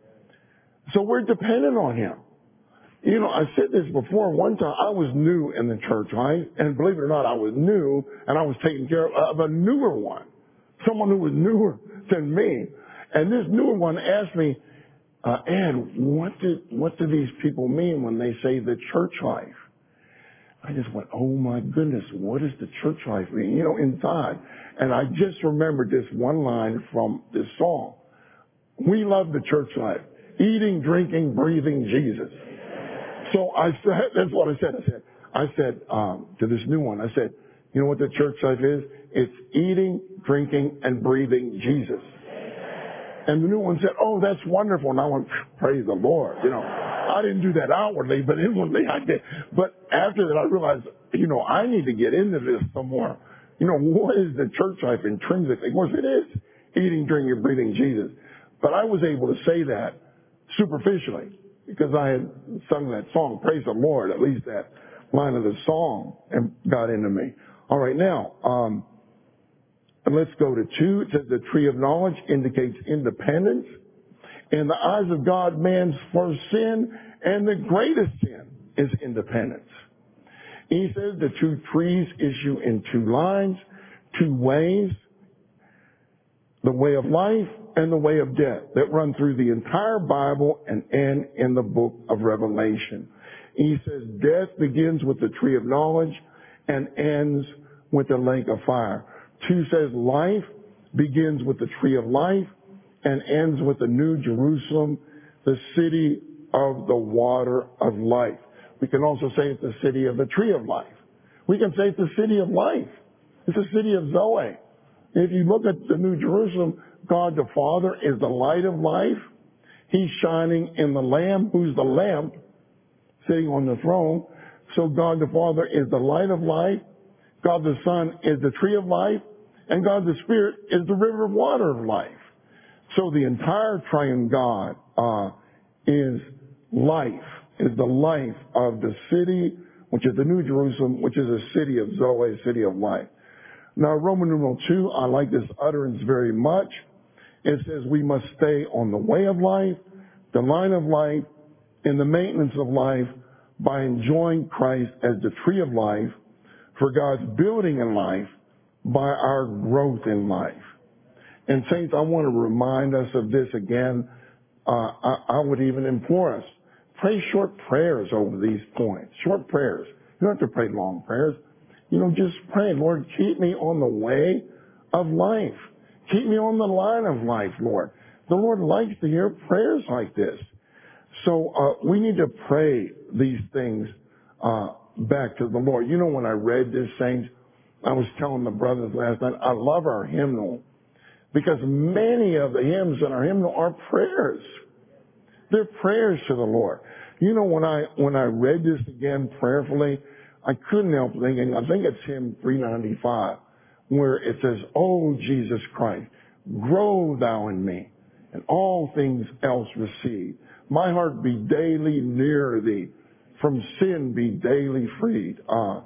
S1: So we're dependent on Him. You know, I said this before. One time I was new in the church, right? And believe it or not, I was new and I was taking care of a newer one. Someone who was newer than me. And this newer one asked me, uh, Ed, what do, what do these people mean when they say the church life? I just went, oh my goodness, what does the church life mean? You know, inside. And I just remembered this one line from this song. We love the church life. Eating, drinking, breathing Jesus. So I said, that's what I said. I said, I said, um, to this new one, I said, you know what the church life is? It's eating, drinking, and breathing Jesus. And the new one said, oh, that's wonderful. And I went, praise the Lord. You know, I didn't do that outwardly, but inwardly I did. But after that, I realized, you know, I need to get into this some more. You know, what is the church life intrinsically? Of course, it is eating, drinking, breathing Jesus. But I was able to say that superficially because I had sung that song, praise the Lord, at least that line of the song, and got into me. All right, now, um, and let's go to two. It says the tree of knowledge indicates independence. In the eyes of God, man's first sin and the greatest sin is independence. He says the two trees issue in two lines, two ways, the way of life and the way of death that run through the entire Bible and end in the book of Revelation. He says death begins with the tree of knowledge and ends with the lake of fire. Two says life begins with the tree of life and ends with the new Jerusalem, the city of the water of life. We can also say it's the city of the tree of life. We can say it's the city of life. It's the city of Zoe. If you look at the new Jerusalem, God the Father is the light of life. He's shining in the Lamb, who's the lamp, sitting on the throne. So God the Father is the light of life. God the Son is the tree of life. And God the Spirit is the river of water of life. So the entire triune God uh, is life, is the life of the city, which is the New Jerusalem, which is a city of Zoe, city of life. Now, Roman numeral two, I like this utterance very much. It says we must stay on the way of life, the line of life, in the maintenance of life by enjoying Christ as the tree of life, for God's building in life by our growth in life. And saints, I want to remind us of this again. Uh, I, I would even implore us, pray short prayers over these points, short prayers. You don't have to pray long prayers. You know, just pray, Lord, keep me on the way of life. Keep me on the line of life, Lord. The Lord likes to hear prayers like this. So uh, we need to pray these things uh, back to the Lord. You know, when I read this, saints, I was telling the brothers last night, I love our hymnal because many of the hymns in our hymnal are prayers. They're prayers to the Lord. You know, when I when I read this again prayerfully, I couldn't help thinking, I think it's hymn three ninety-five, where it says, "Oh, Jesus Christ, grow thou in me, and all things else recede. My heart be daily near thee, from sin be daily freed." Uh,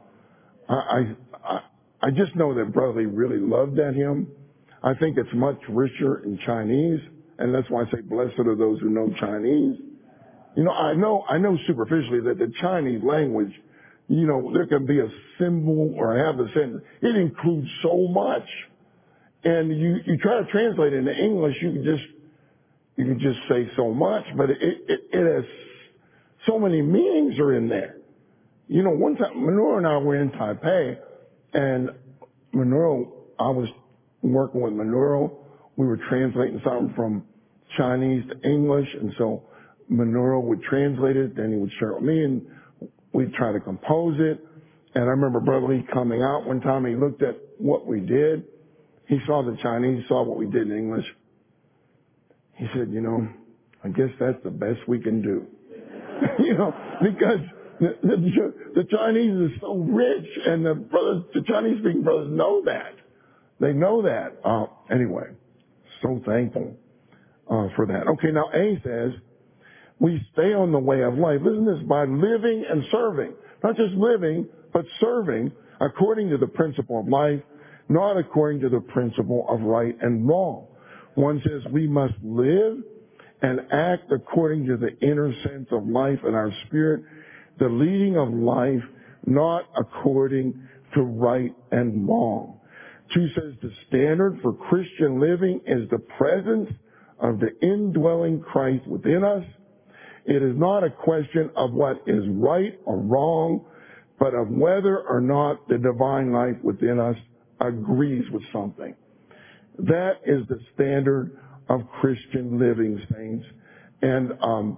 S1: I, I, I just know that Brother Lee really loved that hymn. I think it's much richer in Chinese, and that's why I say blessed are those who know Chinese. You know, I know, I know superficially that the Chinese language you know, there can be a symbol or have a sentence. It includes so much. And you, you try to translate it into English, you can just, you can just say so much, but it, it, it has so many meanings are in there. You know, one time, Manuro and I were in Taipei, and Manuro, I was working with Manuro. We were translating something from Chinese to English, and so Manuro would translate it, then he would share it with me, and we'd try to compose it. And I remember Brother Lee coming out one time, he looked at what we did. He saw the Chinese, saw what we did in English. He said, you know, I guess that's the best we can do. You know, because the, the, the Chinese is so rich, and the brothers, the Chinese speaking brothers know that. They know that. Uh, anyway, so thankful uh, for that. Okay, now A says, we stay on the way of life. Listen to this, by living and serving. Not just living, but serving according to the principle of life, not according to the principle of right and wrong. One says we must live and act according to the inner sense of life in our spirit, the leading of life, not according to right and wrong. Two says the standard for Christian living is the presence of the indwelling Christ within us. It is not a question of what is right or wrong, but of whether or not the divine life within us agrees with something. That is the standard of Christian living, saints. And, um,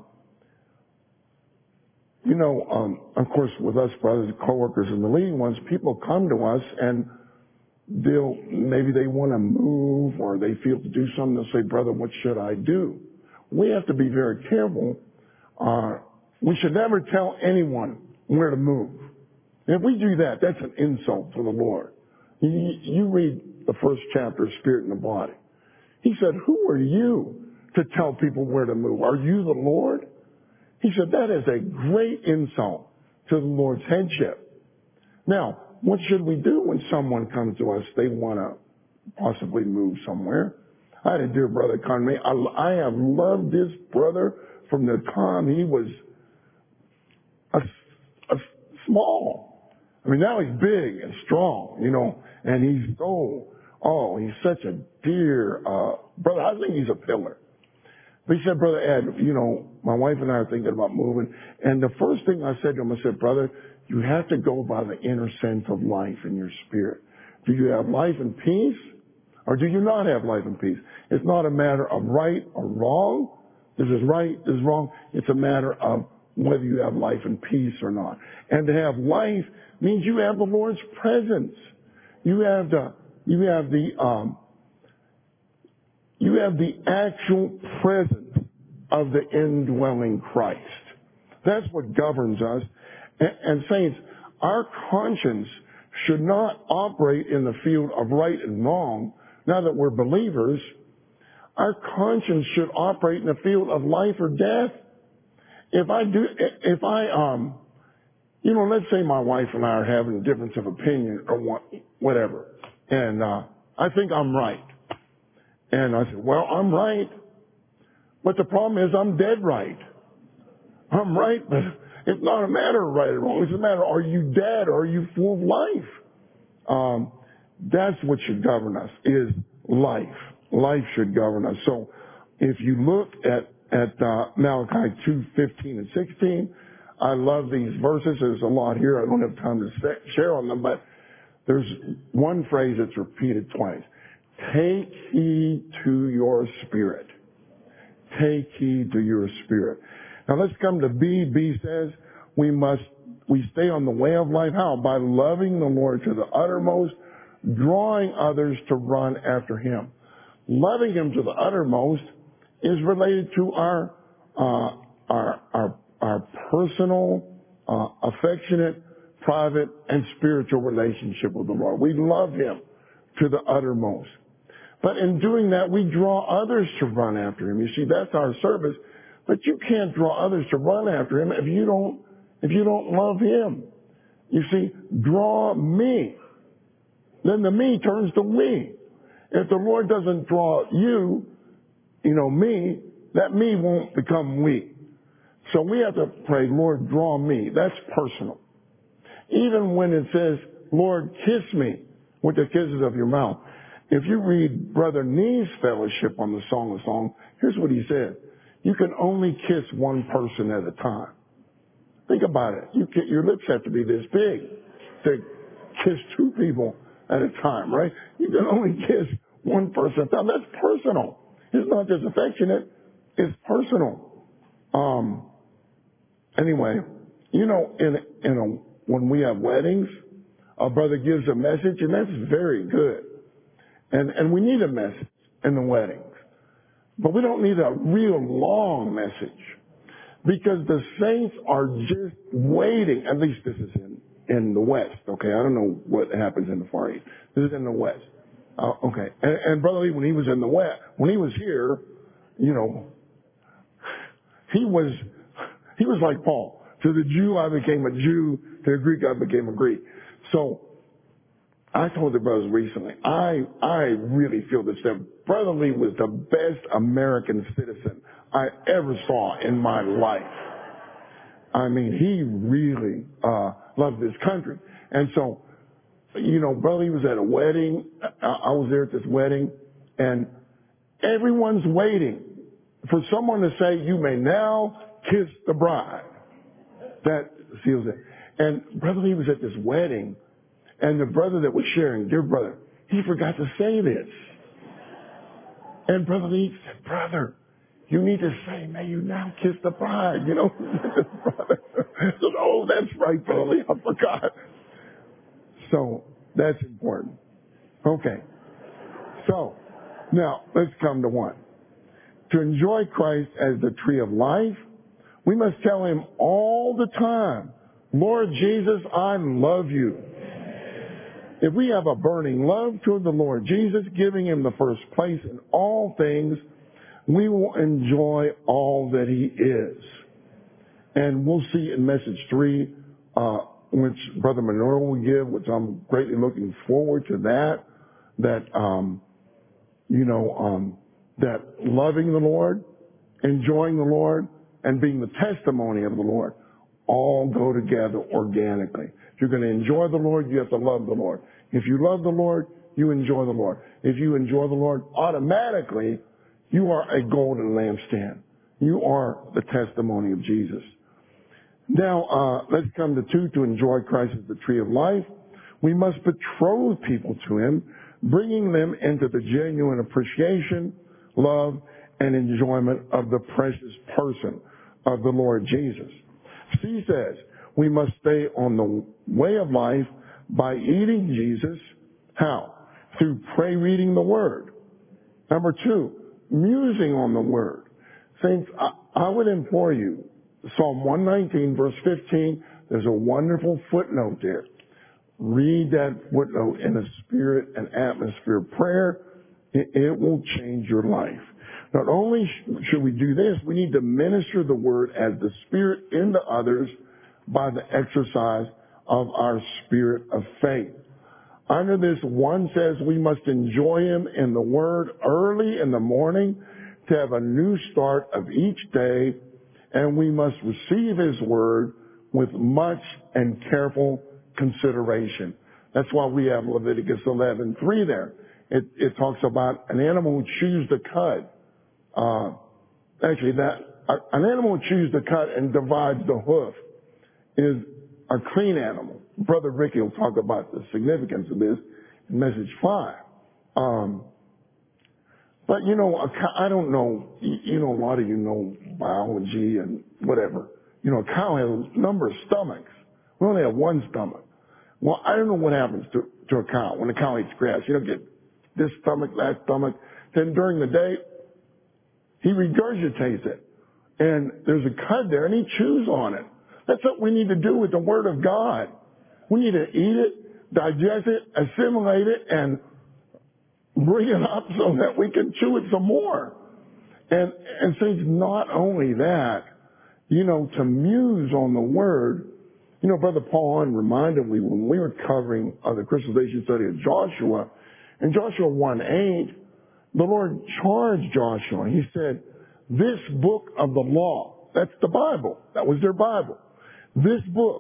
S1: you know, um, of course, with us brothers and coworkers and the leading ones, people come to us and they'll, maybe they want to move or they feel to do something. They'll say, brother, what should I do? We have to be very careful. Uh, we should never tell anyone where to move. If we do that, that's an insult to the Lord. You, you read the first chapter of Spirit and the Body. He said, who are you to tell people where to move? Are you the Lord? He said, that is a great insult to the Lord's headship. Now, what should we do when someone comes to us, they want to possibly move somewhere? I had a dear brother come to me. I, I have loved this brother from the time he was a, a small. I mean, now he's big and strong, you know, and he's so, oh, he's such a dear uh, brother. I think he's a pillar. But he said, Brother Ed, you know, my wife and I are thinking about moving. And the first thing I said to him, I said, brother, you have to go by the inner sense of life in your spirit. Do you have life and peace, or do you not have life and peace? It's not a matter of right or wrong. This is right, this is wrong. It's a matter of whether you have life and peace or not. And to have life means you have the Lord's presence. You have the, you have the, um, you have the actual presence of the indwelling Christ. That's what governs us. And, and saints, our conscience should not operate in the field of right and wrong. Now that we're believers, our conscience should operate in the field of life or death. If I do, if I, um, you know, let's say my wife and I are having a difference of opinion or what, whatever, and uh, I think I'm right. And I said, well, I'm right. But the problem is I'm dead right. I'm right, but it's not a matter of right or wrong. It's a matter, are you dead or are you full of life? Um, that's what should govern us, is life. Life should govern us. So if you look at, at uh, Malachi two, fifteen and sixteen, I love these verses. There's a lot here. I don't have time to share on them, but there's one phrase that's repeated twice. Take heed to your spirit. Take heed to your spirit. Now let's come to B. B says we must, we stay on the way of life. How? By loving the Lord to the uttermost, drawing others to run after Him. Loving Him to the uttermost is related to our, uh, our, our, our personal, uh, affectionate, private, and spiritual relationship with the Lord. We love Him to the uttermost. But in doing that, we draw others to run after Him. You see, that's our service. But you can't draw others to run after Him if you don't, if you don't love Him. You see, draw me. Then the me turns to we. If the Lord doesn't draw you, you know, me, that me won't become we. So we have to pray, Lord, draw me. That's personal. Even when it says, Lord, kiss me with the kisses of your mouth. If you read Brother Nee's fellowship on the Song of Songs, here's what he said. You can only kiss one person at a time. Think about it. You can, your lips have to be this big to kiss two people at a time, right? You can only kiss one person at a time. That's personal. It's not just affectionate. It's personal. Um, anyway, you know, in, in a, when we have weddings, a brother gives a message, and that's very good. And, and we need a message in the weddings. But we don't need a real long message because the saints are just waiting. At least this is in, in the West, okay? I don't know what happens in the Far East. This is in the West. Uh, okay. And, and Brother Lee, when he was in the West, when he was here, you know, he was, he was like Paul. To the Jew, I became a Jew. To the Greek, I became a Greek. So, I told the brothers recently, I, I really feel this, that Brother Lee was the best American citizen I ever saw in my life. I mean, he really, uh, loved this country. And so, you know, Brother Lee was at a wedding. I, I was there at this wedding, and everyone's waiting for someone to say, you may now kiss the bride. That seals it. And Brother Lee was at this wedding, and the brother that was sharing, dear brother, he forgot to say this. And Brother Lee said, brother, you need to say, may you now kiss the bride, you know. Brother said, oh, that's right, Brother Lee, I forgot. So that's important. Okay. So now let's come to one. To enjoy Christ as the tree of life, we must tell him all the time, Lord Jesus, I love you. If we have a burning love toward the Lord Jesus, giving him the first place in all things, we will enjoy all that he is. And we'll see in message three, uh, which Brother Monroe will give, which I'm greatly looking forward to that, that, um, you know, um, that loving the Lord, enjoying the Lord, and being the testimony of the Lord all go together organically. If you're going to enjoy the Lord, you have to love the Lord. If you love the Lord, you enjoy the Lord. If you enjoy the Lord, automatically, you are a golden lampstand. You are the testimony of Jesus. Now, uh, let's come to two, to enjoy Christ as the tree of life. We must betroth people to him, bringing them into the genuine appreciation, love, and enjoyment of the precious person of the Lord Jesus. C says, we must stay on the way of life by eating Jesus. How? Through pray reading the Word. Number two, musing on the Word. Saints, I, I would implore you, Psalm one nineteen, verse fifteen, there's a wonderful footnote there. Read that footnote in a spirit and atmosphere of prayer. It, it will change your life. Not only should we do this, we need to minister the Word as the Spirit into others by the exercise of our spirit of faith. Under this, one says we must enjoy him in the Word early in the morning to have a new start of each day, and we must receive his Word with much and careful consideration. That's why we have Leviticus eleven three there. It, it talks about an animal who chews the cud. Uh, actually, that uh, an animal who chews the cud and divides the hoof is a clean animal. Brother Ricky will talk about the significance of this in message five. Um, but you know, a cow, I don't know. You, you know, a lot of you know biology and whatever. You know, a cow has a number of stomachs. We only have one stomach. Well, I don't know what happens to to a cow when a cow eats grass. You don't get this stomach, that stomach. Then during the day, he regurgitates it. And there's a cud there, and he chews on it. That's what we need to do with the Word of God. We need to eat it, digest it, assimilate it, and bring it up so that we can chew it some more. And, and so it's not only that, you know, to muse on the Word. You know, Brother Paul Hahn reminded me when we were covering uh, the crystallization study of Joshua, in Joshua one eight, the Lord charged Joshua. He said, this book of the law, that's the Bible. That was their Bible. This book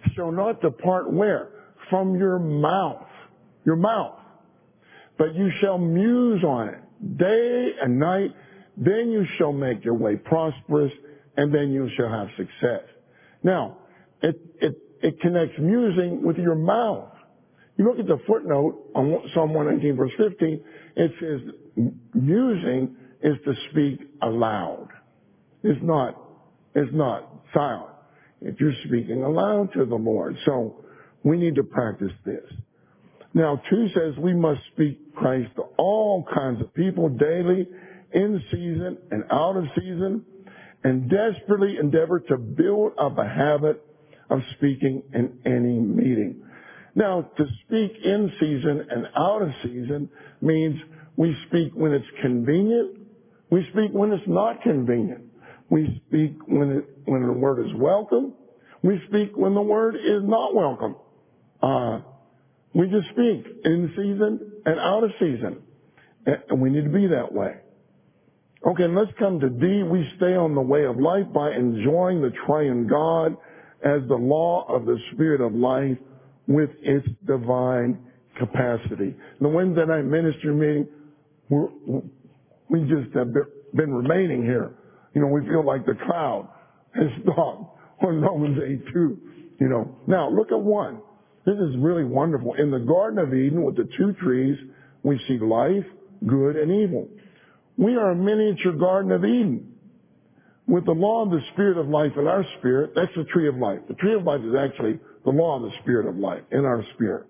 S1: shall not depart where? From your mouth. Your mouth. But you shall muse on it day and night. Then you shall make your way prosperous, and then you shall have success. Now, it, it, it connects musing with your mouth. You look at the footnote on Psalm one nineteen, verse fifteen, it says musing is to speak aloud. It's not, it's not silent. If you're speaking aloud to the Lord. So we need to practice this. Now, two says we must speak Christ to all kinds of people daily, in season and out of season, and desperately endeavor to build up a habit of speaking in any meeting. Now, to speak in season and out of season means we speak when it's convenient. We speak when it's not convenient. We speak when it, when the word is welcome. We speak when the word is not welcome. Uh, we just speak in season and out of season. And we need to be that way. Okay, and let's come to D. We stay on the way of life by enjoying the triune God as the law of the Spirit of life with its divine capacity. The Wednesday night ministry meeting, we're, we just have been remaining here. You know, we feel like the cloud has stopped on Romans eight two. You know, now look at one. This is really wonderful. In the Garden of Eden with the two trees, we see life, good, and evil. We are a miniature Garden of Eden. With the law of the Spirit of life in our spirit, that's the tree of life. The tree of life is actually the law of the Spirit of life in our spirit.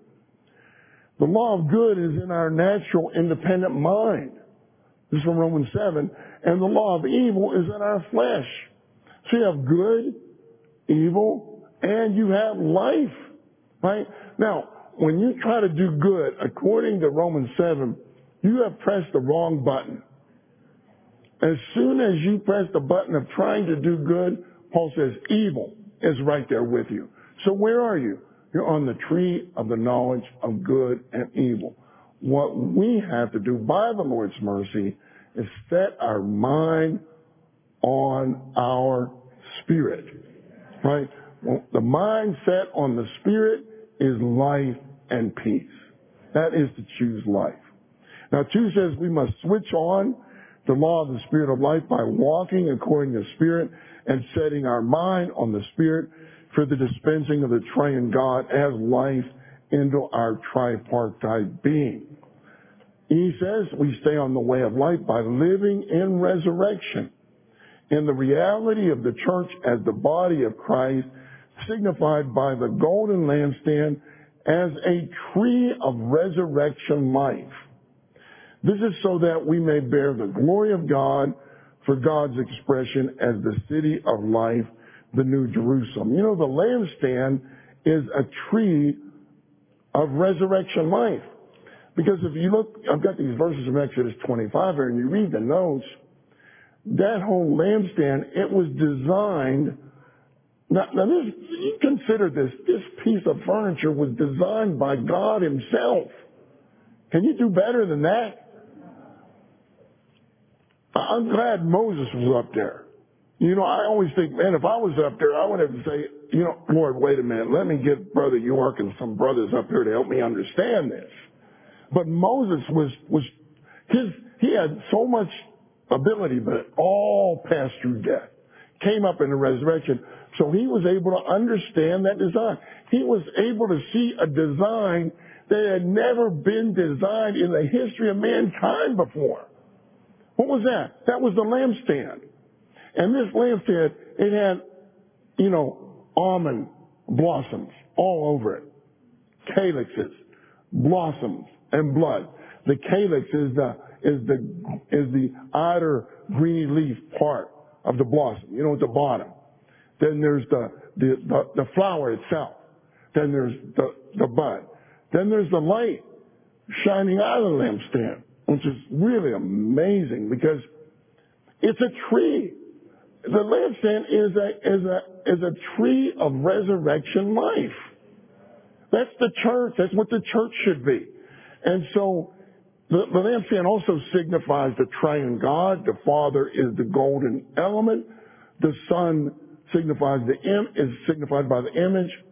S1: The law of good is in our natural independent mind. This is from Romans seven. And the law of evil is in our flesh. So you have good, evil, and you have life. Right? Now, when you try to do good, according to Romans seven, you have pressed the wrong button. As soon as you press the button of trying to do good, Paul says evil is right there with you. So where are you? You're on the tree of the knowledge of good and evil. What we have to do by the Lord's mercy is set our mind on our spirit. Right? Well, the mind set on the spirit is life and peace. That is to choose life. Now, two says we must switch on the law of the Spirit of life by walking according to the Spirit and setting our mind on the Spirit for the dispensing of the triune God as life into our tripartite being. He says we stay on the way of life by living in resurrection, in the reality of the church as the body of Christ, signified by the golden lampstand as a tree of resurrection life. This is so that we may bear the glory of God for God's expression as the city of life, the New Jerusalem. You know, the lampstand is a tree of resurrection life. Because if you look, I've got these verses from Exodus twenty-five here, and you read the notes, that whole lampstand, it was designed, now, now this, you consider this, this piece of furniture was designed by God himself. Can you do better than that? I'm glad Moses was up there. You know, I always think, man, if I was up there, I would have to say, you know, Lord, wait a minute. Let me get Brother York and some brothers up here to help me understand this. But Moses was, was, his, he had so much ability, but it all passed through death. Came up in the resurrection. So he was able to understand that design. He was able to see a design that had never been designed in the history of mankind before. What was that? That was the lampstand. And this lampstand, it had, you know, almond blossoms all over it. Calyxes, blossoms, and blood. The calyx is the, is the, is the outer greeny leaf part of the blossom, you know, at the bottom. Then there's the, the, the, the flower itself. Then there's the, the bud. Then there's the light shining out of the lampstand, which is really amazing because it's a tree. The lampstand is a, is a, is a tree of resurrection life. That's the church. That's what the church should be. And so the, the lampstand also signifies the triune God. The Father is the golden element. The Son signifies the im- is signified by the image.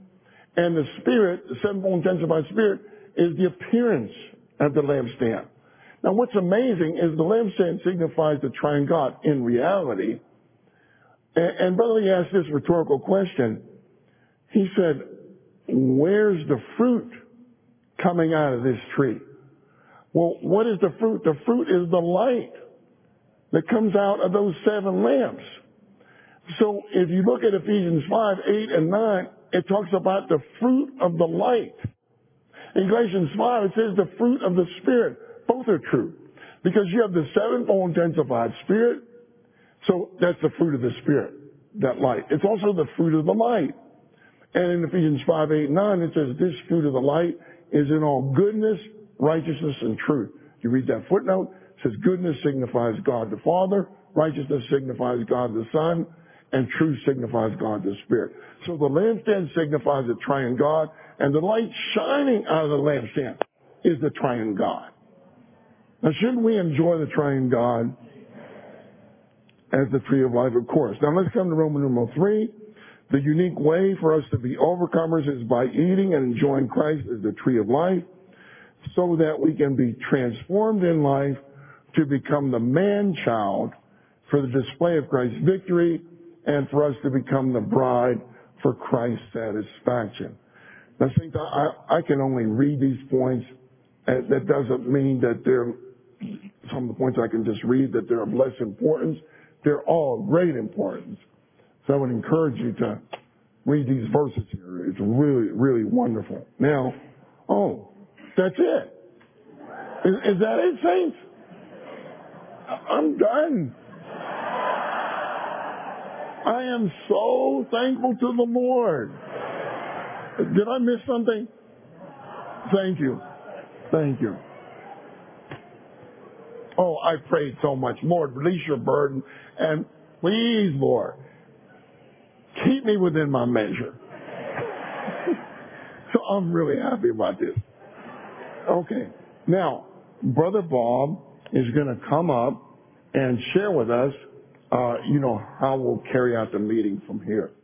S1: And the Spirit, the sevenfold intensified Spirit, is the appearance of the lampstand. Now what's amazing is the lampstand signifies the triune God in reality. And, and Brother Lee asked this rhetorical question. He said, where's the fruit coming out of this tree? Well, what is the fruit? The fruit is the light that comes out of those seven lamps. So if you look at Ephesians five, eight, and nine, it talks about the fruit of the light. In Galatians five, it says the fruit of the Spirit. Both are true. Because you have the sevenfold intensified Spirit, so that's the fruit of the Spirit, that light. It's also the fruit of the light. And in Ephesians five, eight, nine, it says this fruit of the light is in all goodness, righteousness, and truth. You read that footnote, it says goodness signifies God the Father, righteousness signifies God the Son, and truth signifies God the Spirit. So the lampstand signifies the triune God, and the light shining out of the lampstand is the triune God. Now shouldn't we enjoy the triune God as the tree of life? Of course. Now let's come to Roman numeral three. The unique way for us to be overcomers is by eating and enjoying Christ as the tree of life, so that we can be transformed in life to become the man-child for the display of Christ's victory and for us to become the bride for Christ's satisfaction. Now, Saints, I, I can only read these points. And that doesn't mean that they're, some of the points I can just read, that they're of less importance. They're all of great importance. So I would encourage you to read these verses here. It's really, really wonderful. Now, oh, that's it. Is, is that it, Saints? I'm done. I am so thankful to the Lord. Did I miss something? Thank you. Thank you. Oh, I prayed so much. Lord, release your burden. And please, Lord, keep me within my measure. So I'm really happy about this. Okay. Now, Brother Bob is going to come up and share with us, uh, you know, how we'll carry out the meeting from here.